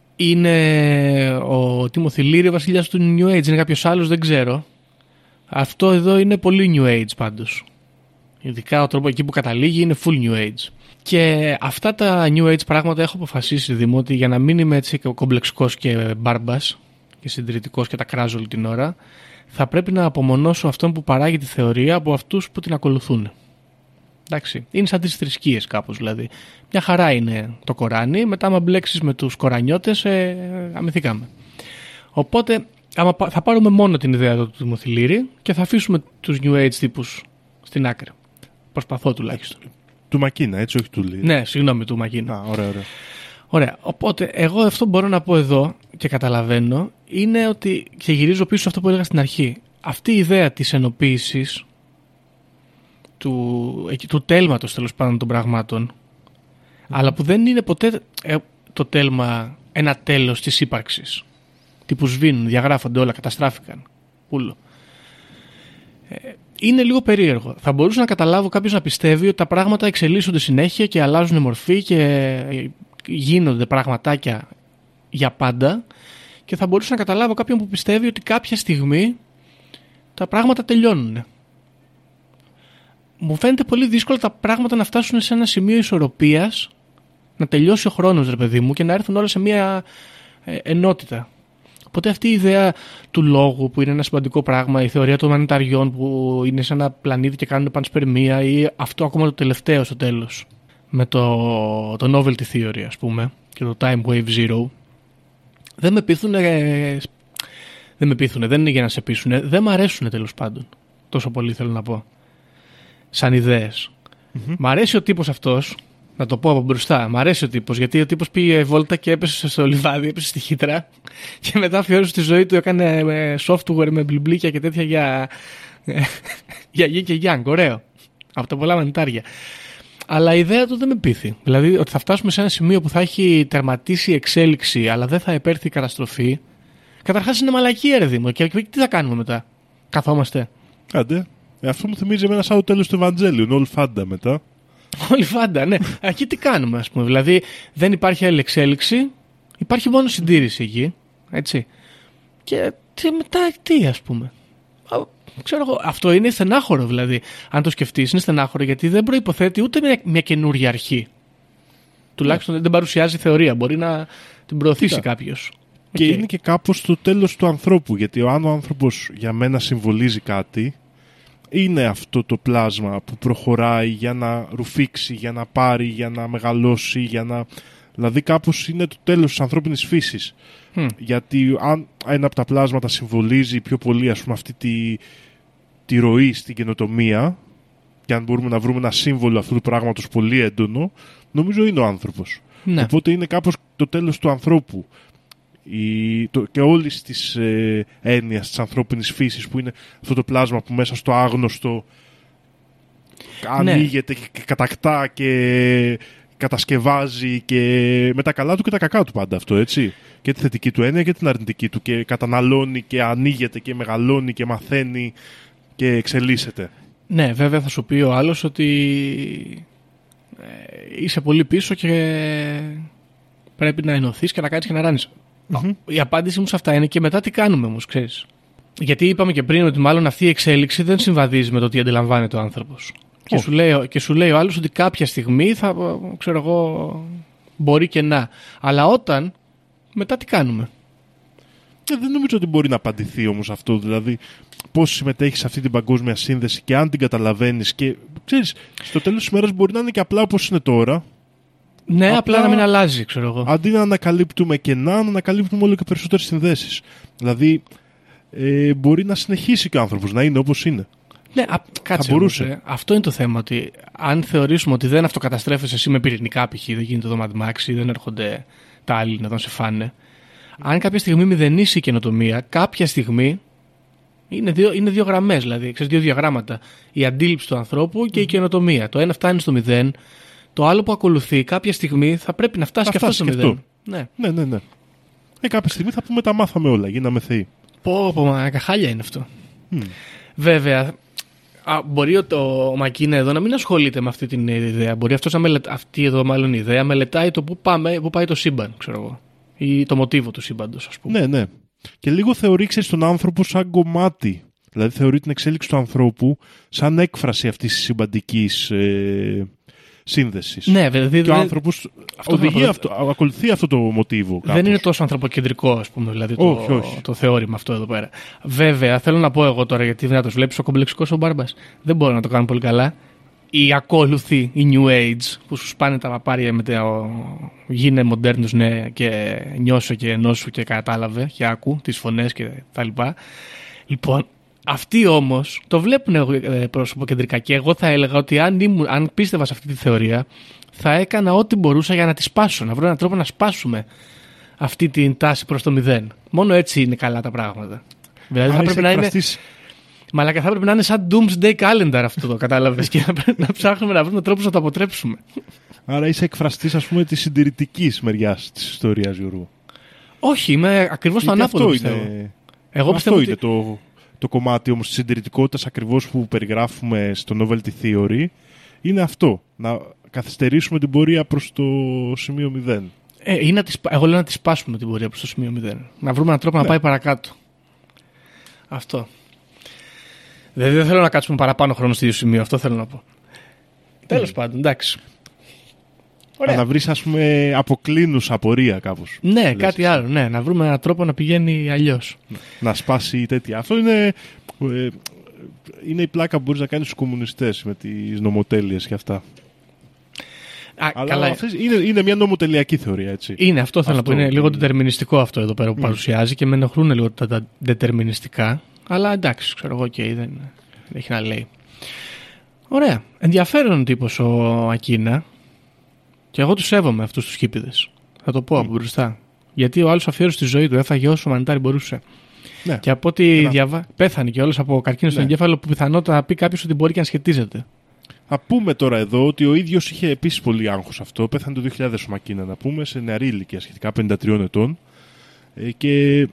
Είναι ο Timothy Leary, ο βασιλιάς του New Age. Είναι κάποιος άλλος, δεν ξέρω. Αυτό εδώ είναι πολύ New Age πάντως. Ειδικά ο τρόπο εκεί που καταλήγει είναι full New Age. Και αυτά τα New Age πράγματα έχω αποφασίσει, Δήμο, ότι για να μην είμαι έτσι κομπλεξικός και μπάρμπας και συντηρητικός και τα κράζω όλη την ώρα, θα πρέπει να απομονώσω αυτόν που παράγει τη θεωρία από αυτούς που την ακολουθούν. Εντάξει. Είναι σαν τις θρησκείες κάπως δηλαδή. Μια χαρά είναι το Κοράνι, μετά άμα μπλέξεις με τους Κορανιώτες, ε, αμυθήκαμε. Οπότε άμα, θα πάρουμε μόνο την ιδέα του Timothy Leary και θα αφήσουμε τους New Age τύπους στην άκρη. Προσπαθώ τουλάχιστον. Του Μακίνα, έτσι, όχι του Leary. Ναι, συγγνώμη, του Μακίνα. Α, ωραία, ωραία. Ωραία. Οπότε, εγώ αυτό μπορώ να πω εδώ και καταλαβαίνω είναι ότι. Και γυρίζω πίσω σε αυτό που έλεγα στην αρχή. Αυτή η ιδέα της ενοποίησης, του, του τέλματος τέλος πάντων των πραγμάτων, mm. αλλά που δεν είναι ποτέ ε, το τέλμα ένα τέλος της ύπαρξης. Τύπου σβήνουν, διαγράφονται όλα, καταστράφηκαν. Πούλο. Ε, είναι λίγο περίεργο. Θα μπορούσα να καταλάβω κάποιος να πιστεύει ότι τα πράγματα εξελίσσονται συνέχεια και αλλάζουν μορφή και γίνονται πραγματάκια για πάντα, και θα μπορούσα να καταλάβω κάποιον που πιστεύει ότι κάποια στιγμή τα πράγματα τελειώνουν. Μου φαίνεται πολύ δύσκολο τα πράγματα να φτάσουν σε ένα σημείο ισορροπίας, να τελειώσει ο χρόνος, ρε παιδί μου, και να έρθουν όλα σε μια ε, ενότητα. Οπότε αυτή η ιδέα του λόγου, που είναι ένα σημαντικό πράγμα, η θεωρία των μανιταριών που είναι σε ένα πλανήτη και κάνουν πανσπερμία, ή αυτό ακόμα το τελευταίο στο τέλος, με το, το novelty theory, ας πούμε, και το time wave zero, δεν με πείθουν, ε, δεν με πείθουν, δεν είναι για να σε πείσουν, δεν μ' αρέσουν τέλος πάντων. Τόσο πολύ θέλω να πω. Σαν ιδέες. Mm-hmm. Μ' αρέσει ο τύπος αυτός, να το πω από μπροστά. Μ' αρέσει ο τύπος, γιατί ο τύπος πήγε βόλτα και έπεσε στο λιβάδι, έπεσε στη χύτρα και μετά αφιέρωσε τη ζωή του, έκανε software με μπλιμπλίκια και τέτοια για, για γη και γιάνγκ. Ωραίο. Από τα πολλά μανιτάρια. Αλλά η ιδέα του δεν με πείθει. Δηλαδή ότι θα φτάσουμε σε ένα σημείο που θα έχει τερματίσει η εξέλιξη, αλλά δεν θα επέρθει η καταστροφή. Καταρχάς είναι μαλακία, ρε Δήμο. Και τι θα κάνουμε μετά? Καθόμαστε. Άντε. Ε, αυτό μου θυμίζει εμένα σαν το τέλος του Ευαγγέλιου. Όλη φάντα μετά. Όλη φάντα, ναι. Εκεί τι κάνουμε, ας πούμε? Δηλαδή δεν υπάρχει άλλη εξέλιξη, υπάρχει μόνο συντήρηση εκεί. Έτσι. Και τι, μετά τι, ας πούμε? Ξέρω εγώ, αυτό είναι στενάχωρο, δηλαδή. Αν το σκεφτείς, είναι στενάχωρο, γιατί δεν προϋποθέτει ούτε μια, μια καινούργια αρχή. Τουλάχιστον yeah. δεν παρουσιάζει θεωρία. Μπορεί να την προωθήσει yeah. κάποιος. Και okay. είναι και κάπως το τέλος του ανθρώπου. Γιατί αν ο άνθρωπος για μένα συμβολίζει κάτι, είναι αυτό το πλάσμα που προχωράει για να ρουφήξει, για να πάρει, για να μεγαλώσει, για να... Δηλαδή κάπως είναι το τέλος της ανθρώπινης φύσης. Mm. Γιατί αν ένα από τα πλάσματα συμβολίζει πιο πολύ, ας πούμε, αυτή τη, τη ροή στην καινοτομία, και αν μπορούμε να βρούμε ένα σύμβολο αυτού του πράγματος πολύ έντονο, νομίζω είναι ο άνθρωπος. Ναι. Οπότε είναι κάπως το τέλος του ανθρώπου. η, το, και όλης της ε, έννοιας της ανθρώπινης φύσης, που είναι αυτό το πλάσμα που μέσα στο άγνωστο ναι. ανοίγεται και, και κατακτά και κατασκευάζει και με τα καλά του και τα κακά του πάντα αυτό, έτσι. Και τη θετική του έννοια και την αρνητική του, και καταναλώνει και ανοίγεται και μεγαλώνει και μαθαίνει και εξελίσσεται. Ναι, βέβαια θα σου πει ο άλλος ότι ε, είσαι πολύ πίσω και πρέπει να ενωθείς και να κάνεις και να ράνεις. Mm-hmm. Η απάντηση μου σε αυτά είναι και μετά τι κάνουμε όμως, ξέρεις. Γιατί είπαμε και πριν ότι μάλλον αυτή η εξέλιξη δεν συμβαδίζει με το τι αντιλαμβάνεται ο άνθρωπος. Και, σου λέει, και σου λέει ο άλλος ότι κάποια στιγμή θα, ξέρω εγώ, μπορεί και να. Αλλά όταν, μετά τι κάνουμε. Και δεν νομίζω ότι μπορεί να απαντηθεί όμως αυτό. Δηλαδή, πώς συμμετέχεις σε αυτή την παγκόσμια σύνδεση και αν την καταλαβαίνεις. Και ξέρεις, στο τέλος της ημέρας μπορεί να είναι και απλά όπως είναι τώρα. Ναι, απλά, απλά να μην αλλάζει, ξέρω εγώ. Αντί να ανακαλύπτουμε κενά, να ανακαλύπτουμε όλο και περισσότερες συνδέσεις. Δηλαδή, ε, μπορεί να συνεχίσει και ο άνθρωπος να είναι όπως είναι. Ναι, α, κάτσε όμως, ε. Αυτό είναι το θέμα. Ότι αν θεωρήσουμε ότι δεν αυτοκαταστρέφεσαι εσύ με πυρηνικά π.χ., δεν γίνεται το Mad Max ή δεν έρχονται τα άλλοι να σε φάνε. Αν κάποια στιγμή μηδενίσει η καινοτομία, κάποια στιγμή είναι δύο, είναι δύο γραμμές, δηλαδή ξέρεις, δύο διαγράμματα. Η αντίληψη του ανθρώπου και mm. η καινοτομία. Το ένα φτάνει στο μηδέν, το άλλο που ακολουθεί κάποια στιγμή θα πρέπει να φτάσει θα και αυτό στο μηδέν. Ναι, ναι, ναι. ναι. Ε, κάποια στιγμή θα πούμε τα μάθαμε όλα, γίναμε θεοί. Πω, πω, μα καχάλια είναι αυτό. Mm. Βέβαια. Α, μπορεί το, ο Μακίνα εδώ να μην ασχολείται με αυτή την ιδέα. Μπορεί αυτός να μελετά, αυτή εδώ μάλλον η ιδέα μελετάει το που, πάμε, που πάει το σύμπαν, ξέρω εγώ. Ή το μοτίβο του σύμπαντος, ας πούμε. Ναι, ναι. Και λίγο θεωρεί, ξέρεις, τον άνθρωπο σαν κομμάτι. Δηλαδή θεωρεί την εξέλιξη του ανθρώπου σαν έκφραση αυτής της συμπαντικής ε, σύνδεσης. Ναι, δηλαδή. Και ο άνθρωπος οδηγεί αυτό, ακολουθεί αυτό το μοτίβο. Κάπως. Δεν είναι τόσο ανθρωποκεντρικό, ας πούμε, δηλαδή το, όχι, όχι. το θεώρημα αυτό εδώ πέρα. Βέβαια, θέλω να πω εγώ τώρα, γιατί δεν να το βλέπεις ο κομπλεξικός ο Μπάρμπας. Δεν μπορώ να το κάνω πολύ καλά. Οι ακόλουθοι, οι New Age, που σου σπάνε τα παπάρια με το γίνε μοντέρνος, ναι, και νιώσω και ενώσου και κατάλαβε και άκου τις φωνές και τα λοιπά. Λοιπόν, αυτοί όμως το βλέπουν προσωποκεντρικά και εγώ θα έλεγα ότι αν, ήμουν, αν πίστευα σε αυτή τη θεωρία θα έκανα ό,τι μπορούσα για να τη σπάσω, να βρω έναν τρόπο να σπάσουμε αυτή την τάση προς το μηδέν. Μόνο έτσι είναι καλά τα πράγματα. Δηλαδή θα πρέπει να είναι... Μαλάκα, θα πρέπει να είναι σαν Doomsday Calendar αυτό το, κατάλαβες, και να πρέπει να ψάχνουμε να βρούμε τρόπους να το αποτρέψουμε. Άρα είσαι εκφραστής, ας πούμε, της συντηρητικής μεριάς της ιστορίας, Γιώργο. Όχι, είμαι ακριβώς το ανάποδο, πιστεύω. Είναι... Εγώ αυτό πιστεύω είναι ότι... το, το κομμάτι όμως της συντηρητικότητας ακριβώς που περιγράφουμε στο Novelty Theory. Είναι αυτό, να καθυστερήσουμε την πορεία προς το σημείο μηδέν. Ε, ή να τις, εγώ λέω να τη σπάσουμε την πορεία προς το σημείο μηδέν. Να βρούμε έναν τρόπο ναι. να πάει παρακάτω. Αυτό. Δηλαδή δεν θέλω να κάτσουμε παραπάνω χρόνο στο ίδιο σημείο, αυτό θέλω να πω. Mm. Τέλος πάντων, εντάξει. Ωραία. Να βρεις, ας πούμε, αποκλίνουσα πορεία κάπως. Ναι, λες, κάτι άλλο. Ναι, να βρούμε έναν τρόπο να πηγαίνει αλλιώς. Να σπάσει τέτοια. Αυτό είναι, ε, είναι η πλάκα που μπορείς να κάνεις στους κομμουνιστές με τις νομοτέλειες και αυτά. Α, αλλά καλά. Αυτές είναι, είναι μια νομοτελειακή θεωρία, έτσι. Είναι, αυτό θέλω αυτό, να πω. Είναι λίγο δετερμινιστικό αυτό εδώ πέρα που mm. παρουσιάζει και με ενοχλούν λίγο τα, τα δετερμινιστικά. Αλλά εντάξει, ξέρω εγώ, okay, δεν, δεν έχει να λέει. Ωραία. Ενδιαφέρον τύπος ο Ακίνα. Και εγώ τους σέβομαι αυτούς τους χίπηδες. Θα το πω από mm. μπροστά. Γιατί ο άλλος αφιέρωσε τη ζωή του, έφαγε όσο μανιτάρι μπορούσε. Ναι. Και από ό,τι διαβα... πέθανε και όλος από καρκίνο ναι. στον εγκέφαλο, που πιθανότατα να πει κάποιος ότι μπορεί και να σχετίζεται. Θα πούμε τώρα εδώ ότι ο ίδιος είχε επίσης πολύ άγχος αυτό. Πέθανε το δύο χιλιάδες ο Μακίνα, να πούμε, σε νεαρή ηλικία, σχετικά πενήντα τριών ετών. Ε, και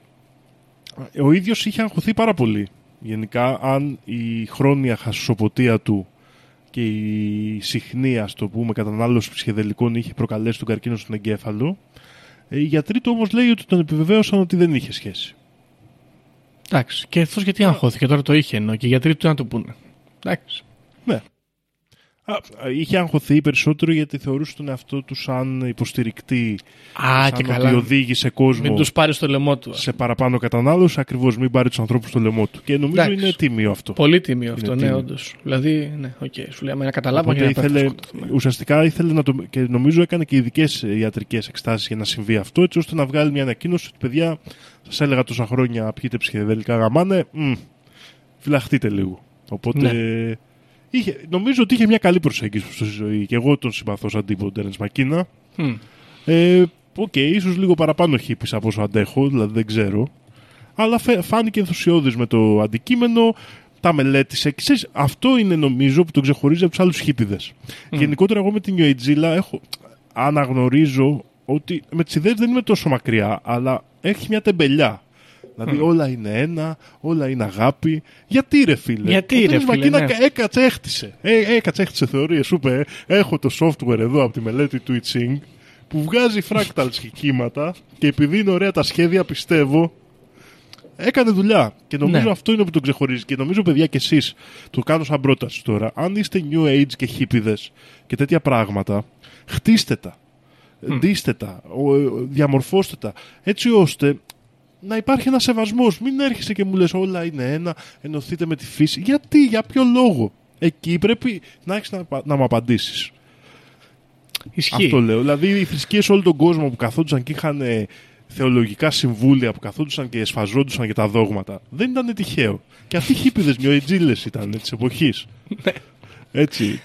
ο ίδιος είχε αγχωθεί πάρα πολύ. Γενικά, αν η χρόνια χασουσοποτεία του και η συχνή, ας το πούμε, κατανάλωση ψυχεδελικών είχε προκαλέσει τον καρκίνο στον εγκέφαλο, οι γιατροί του όμως λέει ότι τον επιβεβαίωσαν ότι δεν είχε σχέση. Εντάξει. Και αυτός γιατί αγχώθηκε, τώρα το είχε ενώ και οι γιατροί του να το πούνε. Εντάξει. Ναι. Είχε αγχωθεί περισσότερο γιατί θεωρούσε τον εαυτό του σαν υποστηρικτή. Α, σαν και ότι καλά. οδήγησε κόσμο. Μην τους πάρει στο λαιμό του. Σε παραπάνω κατανάλωση, ακριβώς μην πάρει τους ανθρώπους στο λαιμό του. Και νομίζω Εντάξει. είναι τίμιο αυτό. Πολύ τίμιο αυτό, ναι, όντως. Δηλαδή, ναι, okay. Σου λέει, να καταλάβω και να ήθελε, ουσιαστικά ήθελε να το. Και νομίζω έκανε και ειδικές ιατρικές εξετάσεις για να συμβεί αυτό, έτσι ώστε να βγάλει μια ανακοίνωση ότι παιδιά, σας έλεγα τόσα χρόνια πιείτε ψυχεδελικά γαμάνε. Μ, φυλαχτείτε λίγο. Οπότε. Ναι. Είχε, νομίζω ότι είχε μια καλή προσέγγιση στη ζωή και εγώ τον συμπαθώ σαν τύπο Ντέρενς Μακίνα. Mm. Ε, οκ, okay, ίσως λίγο παραπάνω χίπης από όσο αντέχω, δηλαδή δεν ξέρω. Αλλά φάνηκε ενθουσιώδης με το αντικείμενο, τα μελέτησε. Ξέρεις, αυτό είναι νομίζω που τον ξεχωρίζει από τους άλλους χίπηδες. Mm. Γενικότερα, εγώ με την New Ageilla έχω, αναγνωρίζω ότι με τις ιδέες δεν είμαι τόσο μακριά, αλλά έχει μια τεμπελιά. Δηλαδή mm. όλα είναι ένα, όλα είναι αγάπη. Γιατί ρε φίλε. Γιατί ρε φίλε. Ναι. Έκατσε, έχτισε. Ε, έκατσε, έχτισε θεωρίες. Σου είπε, έχω το software εδώ από τη μελέτη του I Ching που βγάζει fractals και κύματα και επειδή είναι ωραία τα σχέδια, πιστεύω. Έκανε δουλειά και νομίζω ναι. αυτό είναι που τον ξεχωρίζει. Και νομίζω, παιδιά, και εσείς το κάνω σαν πρόταση τώρα. Αν είστε New Age και χίπηδες και τέτοια πράγματα, χτίστε τα, mm. ντύστε τα, διαμορφώστε τα, έτσι ώστε να υπάρχει ένα σεβασμός. Μην έρχεσαι και μου λες όλα είναι ένα, ενωθείτε με τη φύση. Γιατί, για ποιο λόγο. Εκεί πρέπει να έχεις να, να μου απαντήσεις. Ισχύει. Αυτό λέω. Δηλαδή οι θρησκείες σε όλο τον κόσμο που καθόντουσαν και είχαν θεολογικά συμβούλια που καθόντουσαν και εσφαζόντουσαν για τα δόγματα. Δεν ήταν τυχαίο. Και αυτοί οι χίπηδες νιοετζίλες ήταν της εποχής. Έτσι.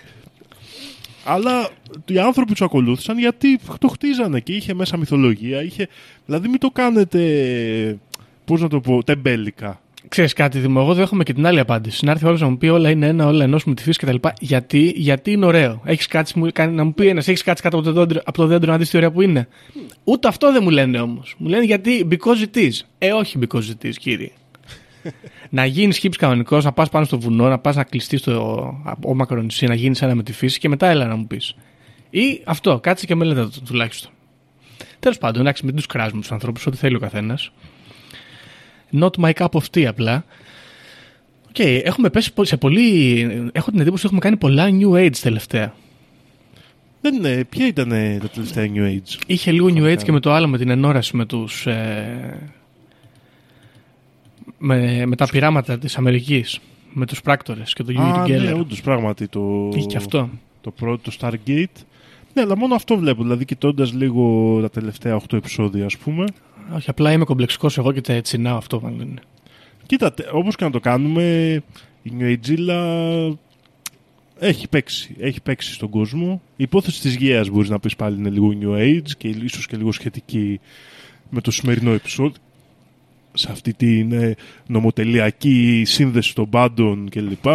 Αλλά οι άνθρωποι τους ακολούθησαν γιατί το χτίζανε και είχε μέσα μυθολογία. Είχε... Δηλαδή μην το κάνετε, πώς να το πω, τεμπέλικα. Ξέρεις κάτι, Δημο, εγώ δέχομαι και την άλλη απάντηση. Να έρθει ο άλλος να μου πει όλα είναι ένα, όλα ενός με τη φύση κτλ. Γιατί, γιατί είναι ωραίο. Έχεις κάτσει, μου, να μου πει ένας, έχεις κάτσει κάτω από το, δέντρο, από το δέντρο να δεις τι ωραία που είναι. Mm. Ούτε αυτό δεν μου λένε όμως. Μου λένε γιατί, because it is. Ε, όχι because it is, κύριε. Να γίνεις χίπης κανονικός, να πας πάνω στο βουνό, να πας να κλειστείς στο μακρονησί, να γίνεις ένα με τη φύση και μετά έλα να μου πεις. Ή αυτό, κάτσε και μελέτα το τουλάχιστον. Τέλος πάντων, εντάξει, μην τους κράζουμε τους ανθρώπους, ό,τι θέλει ο καθένας. Not my cup of tea απλά. Okay, έχουμε πέσει σε πολύ. Έχω την εντύπωση ότι έχουμε κάνει πολλά New Age τελευταία. Δεν είναι. Ποια ήταν τα τελευταία New Age? Είχε λίγο New Age και με το άλλο, με την ενόραση με τους. Ε, με, με τα πειράματα της Αμερικής. Με τους πράκτορες και το Yuri Geller. Ναι, όντως πράγματι το. Είχε και αυτό. Το πρώτο Stargate. Ναι, αλλά μόνο αυτό βλέπω. Δηλαδή, κοιτώντας λίγο τα τελευταία οκτώ επεισόδια, ας πούμε. Όχι, απλά είμαι κομπλεξικός εγώ και τα έτσι να αυτό μάλλον είναι. Κοίτα, όπως και να το κάνουμε, η New Ageilla έχει παίξει, έχει παίξει στον κόσμο. Η υπόθεση της γέας μπορείς να πεις πάλι είναι λίγο New Age και ίσως και λίγο σχετική με το σημερινό επεισόδιο. Σε αυτή την νομοτελειακή σύνδεση των πάντων κλπ.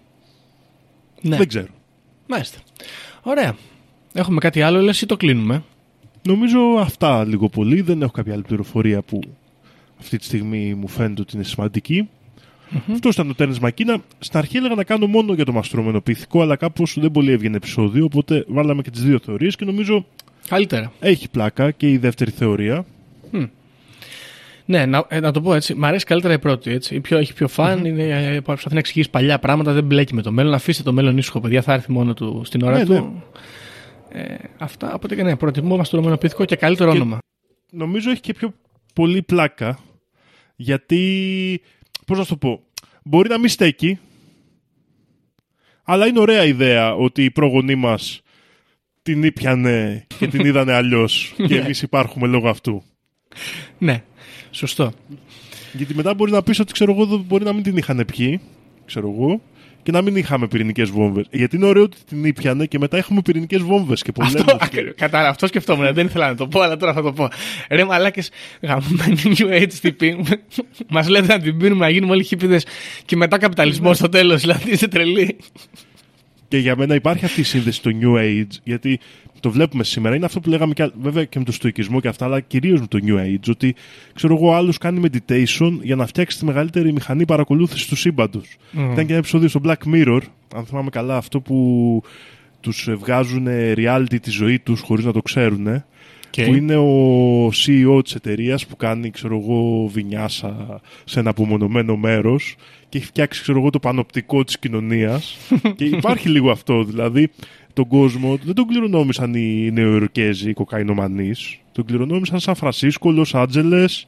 Ναι. Δεν ξέρω. Μάλιστα. Ωραία. Έχουμε κάτι άλλο, λες ή το κλείνουμε? Νομίζω αυτά λίγο πολύ. Δεν έχω κάποια άλλη πληροφορία που αυτή τη στιγμή μου φαίνεται ότι είναι σημαντική. Mm-hmm. Αυτό ήταν το Τέρνς Μακίνα. Στην αρχή έλεγα να κάνω μόνο για το μαστρωμένο πυθικό, αλλά κάπως δεν πολύ έβγαινε επεισόδιο. Οπότε βάλαμε και τις δύο θεωρίες και νομίζω καλύτερα. Έχει πλάκα και η δεύτερη θεωρία. Mm. Ναι, να, να το πω έτσι. Μ' αρέσει καλύτερα η πρώτη. Έτσι. Η πιο, έχει πιο φαν, mm-hmm. είναι, προσπαθεί να εξηγήσει παλιά πράγματα, δεν μπλέκει με το μέλλον. Αφήστε το μέλλον ήσυχο, παιδιά, θα έρθει μόνο του στην ώρα ναι, του. Ναι. Ε, αυτά, οπότε και ναι, προτιμώ μαστρωμένο πυθικό και καλύτερο και όνομα. Νομίζω έχει και πιο πολύ πλάκα, γιατί, πώς να το πω, μπορεί να μην στέκει, αλλά είναι ωραία ιδέα ότι οι πρόγονοί μας την ήπιανε και την είδανε αλλιώς και εμείς υπάρχουμε λόγω αυτού. Ναι, σωστό. Γιατί μετά μπορεί να πεις ότι ξέρω εγώ, μπορεί να μην την είχαν πιει, ξέρω εγώ, και να μην είχαμε πυρηνικές βόμβες. Γιατί είναι ωραίο ότι την ήπιανε και μετά έχουμε πυρηνικές βόμβες και πολέμους. Αυτό, και... Κατάλαβα, αυτό σκεφτόμουν. Δεν ήθελα να το πω, αλλά τώρα θα το πω. Ρε μαλάκες, γαμμένοι New Age τύποι. Μας λέτε να την πίνουμε, να γίνουμε όλοι χίπηδες και μετά καπιταλισμό στο τέλος. Δηλαδή είσαι τρελή. Και για μένα υπάρχει αυτή η σύνδεση στο New Age, γιατί το βλέπουμε σήμερα. Είναι αυτό που λέγαμε και, βέβαια και με το στοικισμό και αυτά, αλλά κυρίως με το New Age. Ότι ξέρω εγώ, άλλος κάνει meditation για να φτιάξει τη μεγαλύτερη μηχανή παρακολούθηση του σύμπαντος. Mm. Ήταν και ένα επεισόδιο στο Black Mirror, αν θυμάμαι καλά, αυτό που τους βγάζουν reality τη ζωή τους χωρίς να το ξέρουν. Okay. Που είναι ο σι ι ο της εταιρείας που κάνει, ξέρω εγώ, βινιάσα σε ένα απομονωμένο μέρος και έχει φτιάξει, ξέρω εγώ, το πανοπτικό της κοινωνίας. Και υπάρχει λίγο αυτό, δηλαδή τον κόσμο δεν τον κληρονόμησαν οι Νεοϊορκέζοι, οι κοκαϊνομανείς. Τον κληρονόμησαν Σαν Φρανσίσκο, Λος Άντζελες,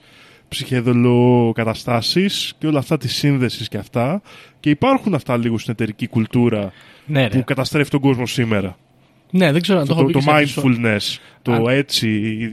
ψυχεδολοκαταστάσεις και όλα αυτά της σύνδεσης και αυτά. Και υπάρχουν αυτά λίγο στην εταιρική κουλτούρα ναι, που καταστρέφει τον κόσμο σήμερα. Ναι, δεν ξέρω αν το, το έχω πει το και mindfulness, σε... το Α... έτσι.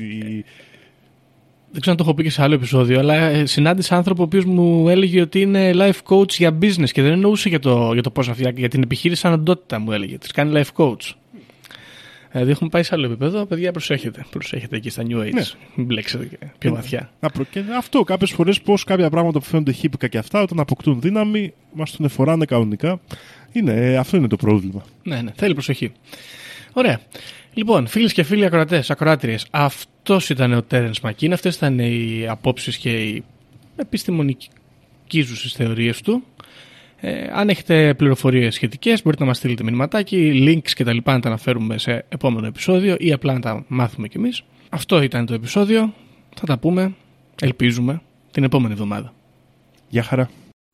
Δεν ξέρω αν το έχω πει και σε άλλο επεισόδιο, αλλά συνάντησα άνθρωπο ο οποίος μου έλεγε ότι είναι life coach για business και δεν εννοούσε για το, για το πώς αυτή, για την επιχείρηση σαν οντότητα μου έλεγε. Της κάνει life coach. Δηλαδή έχουμε πάει σε άλλο επίπεδο. Παιδιά, προσέχετε. Προσέχετε εκεί στα New Age. Ναι. Μην μπλέξετε και πιο Ναι. βαθιά. Να προ... Και αυτό κάποιες φορές πως κάποια πράγματα που φαίνονται χύπικα και αυτά, όταν αποκτούν δύναμη, μας τον εφοράνε κανονικά. Είναι, ε, αυτό είναι το πρόβλημα. Ναι, ναι, θέλει προσοχή. Ωραία. Λοιπόν, φίλες και φίλοι ακροατές, ακροάτριες, αυτός ήταν ο Τέρενς Μακίν, αυτές ήταν οι απόψεις και οι επιστημονικίζουσες θεωρίες του. Ε, αν έχετε πληροφορίες σχετικές, μπορείτε να μας στείλετε μηνυματάκι, links και τα λοιπά να τα αναφέρουμε σε επόμενο επεισόδιο ή απλά να τα μάθουμε κι εμείς. Αυτό ήταν το επεισόδιο. Θα τα πούμε, ελπίζουμε, την επόμενη εβδομάδα. Γεια χαρά.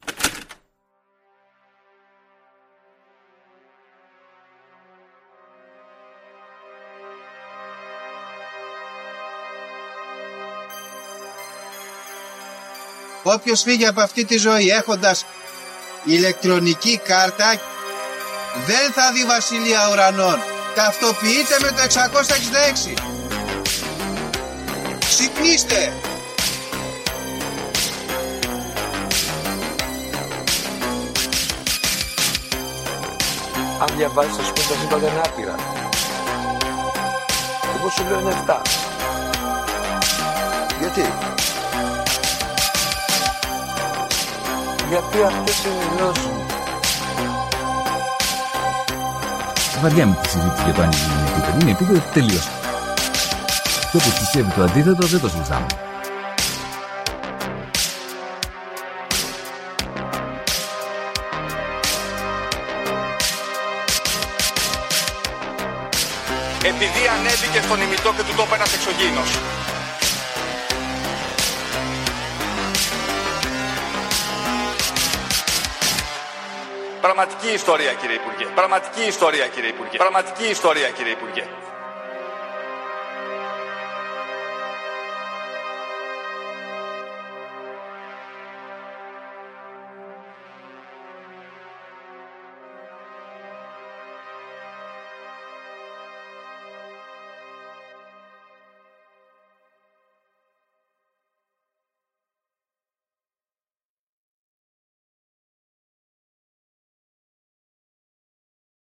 Όποιος φύγει από αυτή τη ζωή έχοντας ηλεκτρονική κάρτα δεν θα δει βασιλεία ουρανών. Ταυτοποιείτε με το εξακόσια εξήντα έξι. Ξυπνήστε! Αν διαβάζεις, ας πούμε, τα σύμπαντα είναι άπειρα. Εγώ σου λέω είναι εφτά. Γιατί? Γιατί αυτές είναι οι γνώσεις μου. Βαριά με τη συζήτηση για το αν είναι επίπεδο. Είναι επίπεδο τελείως. Και όποιος πιστεύει το αντίθετο δεν το συζητάμε. Επειδή ανέβηκε στον ημιτό και του τόπου ένας εξωγήινος. Πραγματική ιστορία, κύριε Υπουργέ. Πραγματική ιστορία, κύριε Υπουργέ. Πραγματική ιστορία, κύριε Υπουργέ.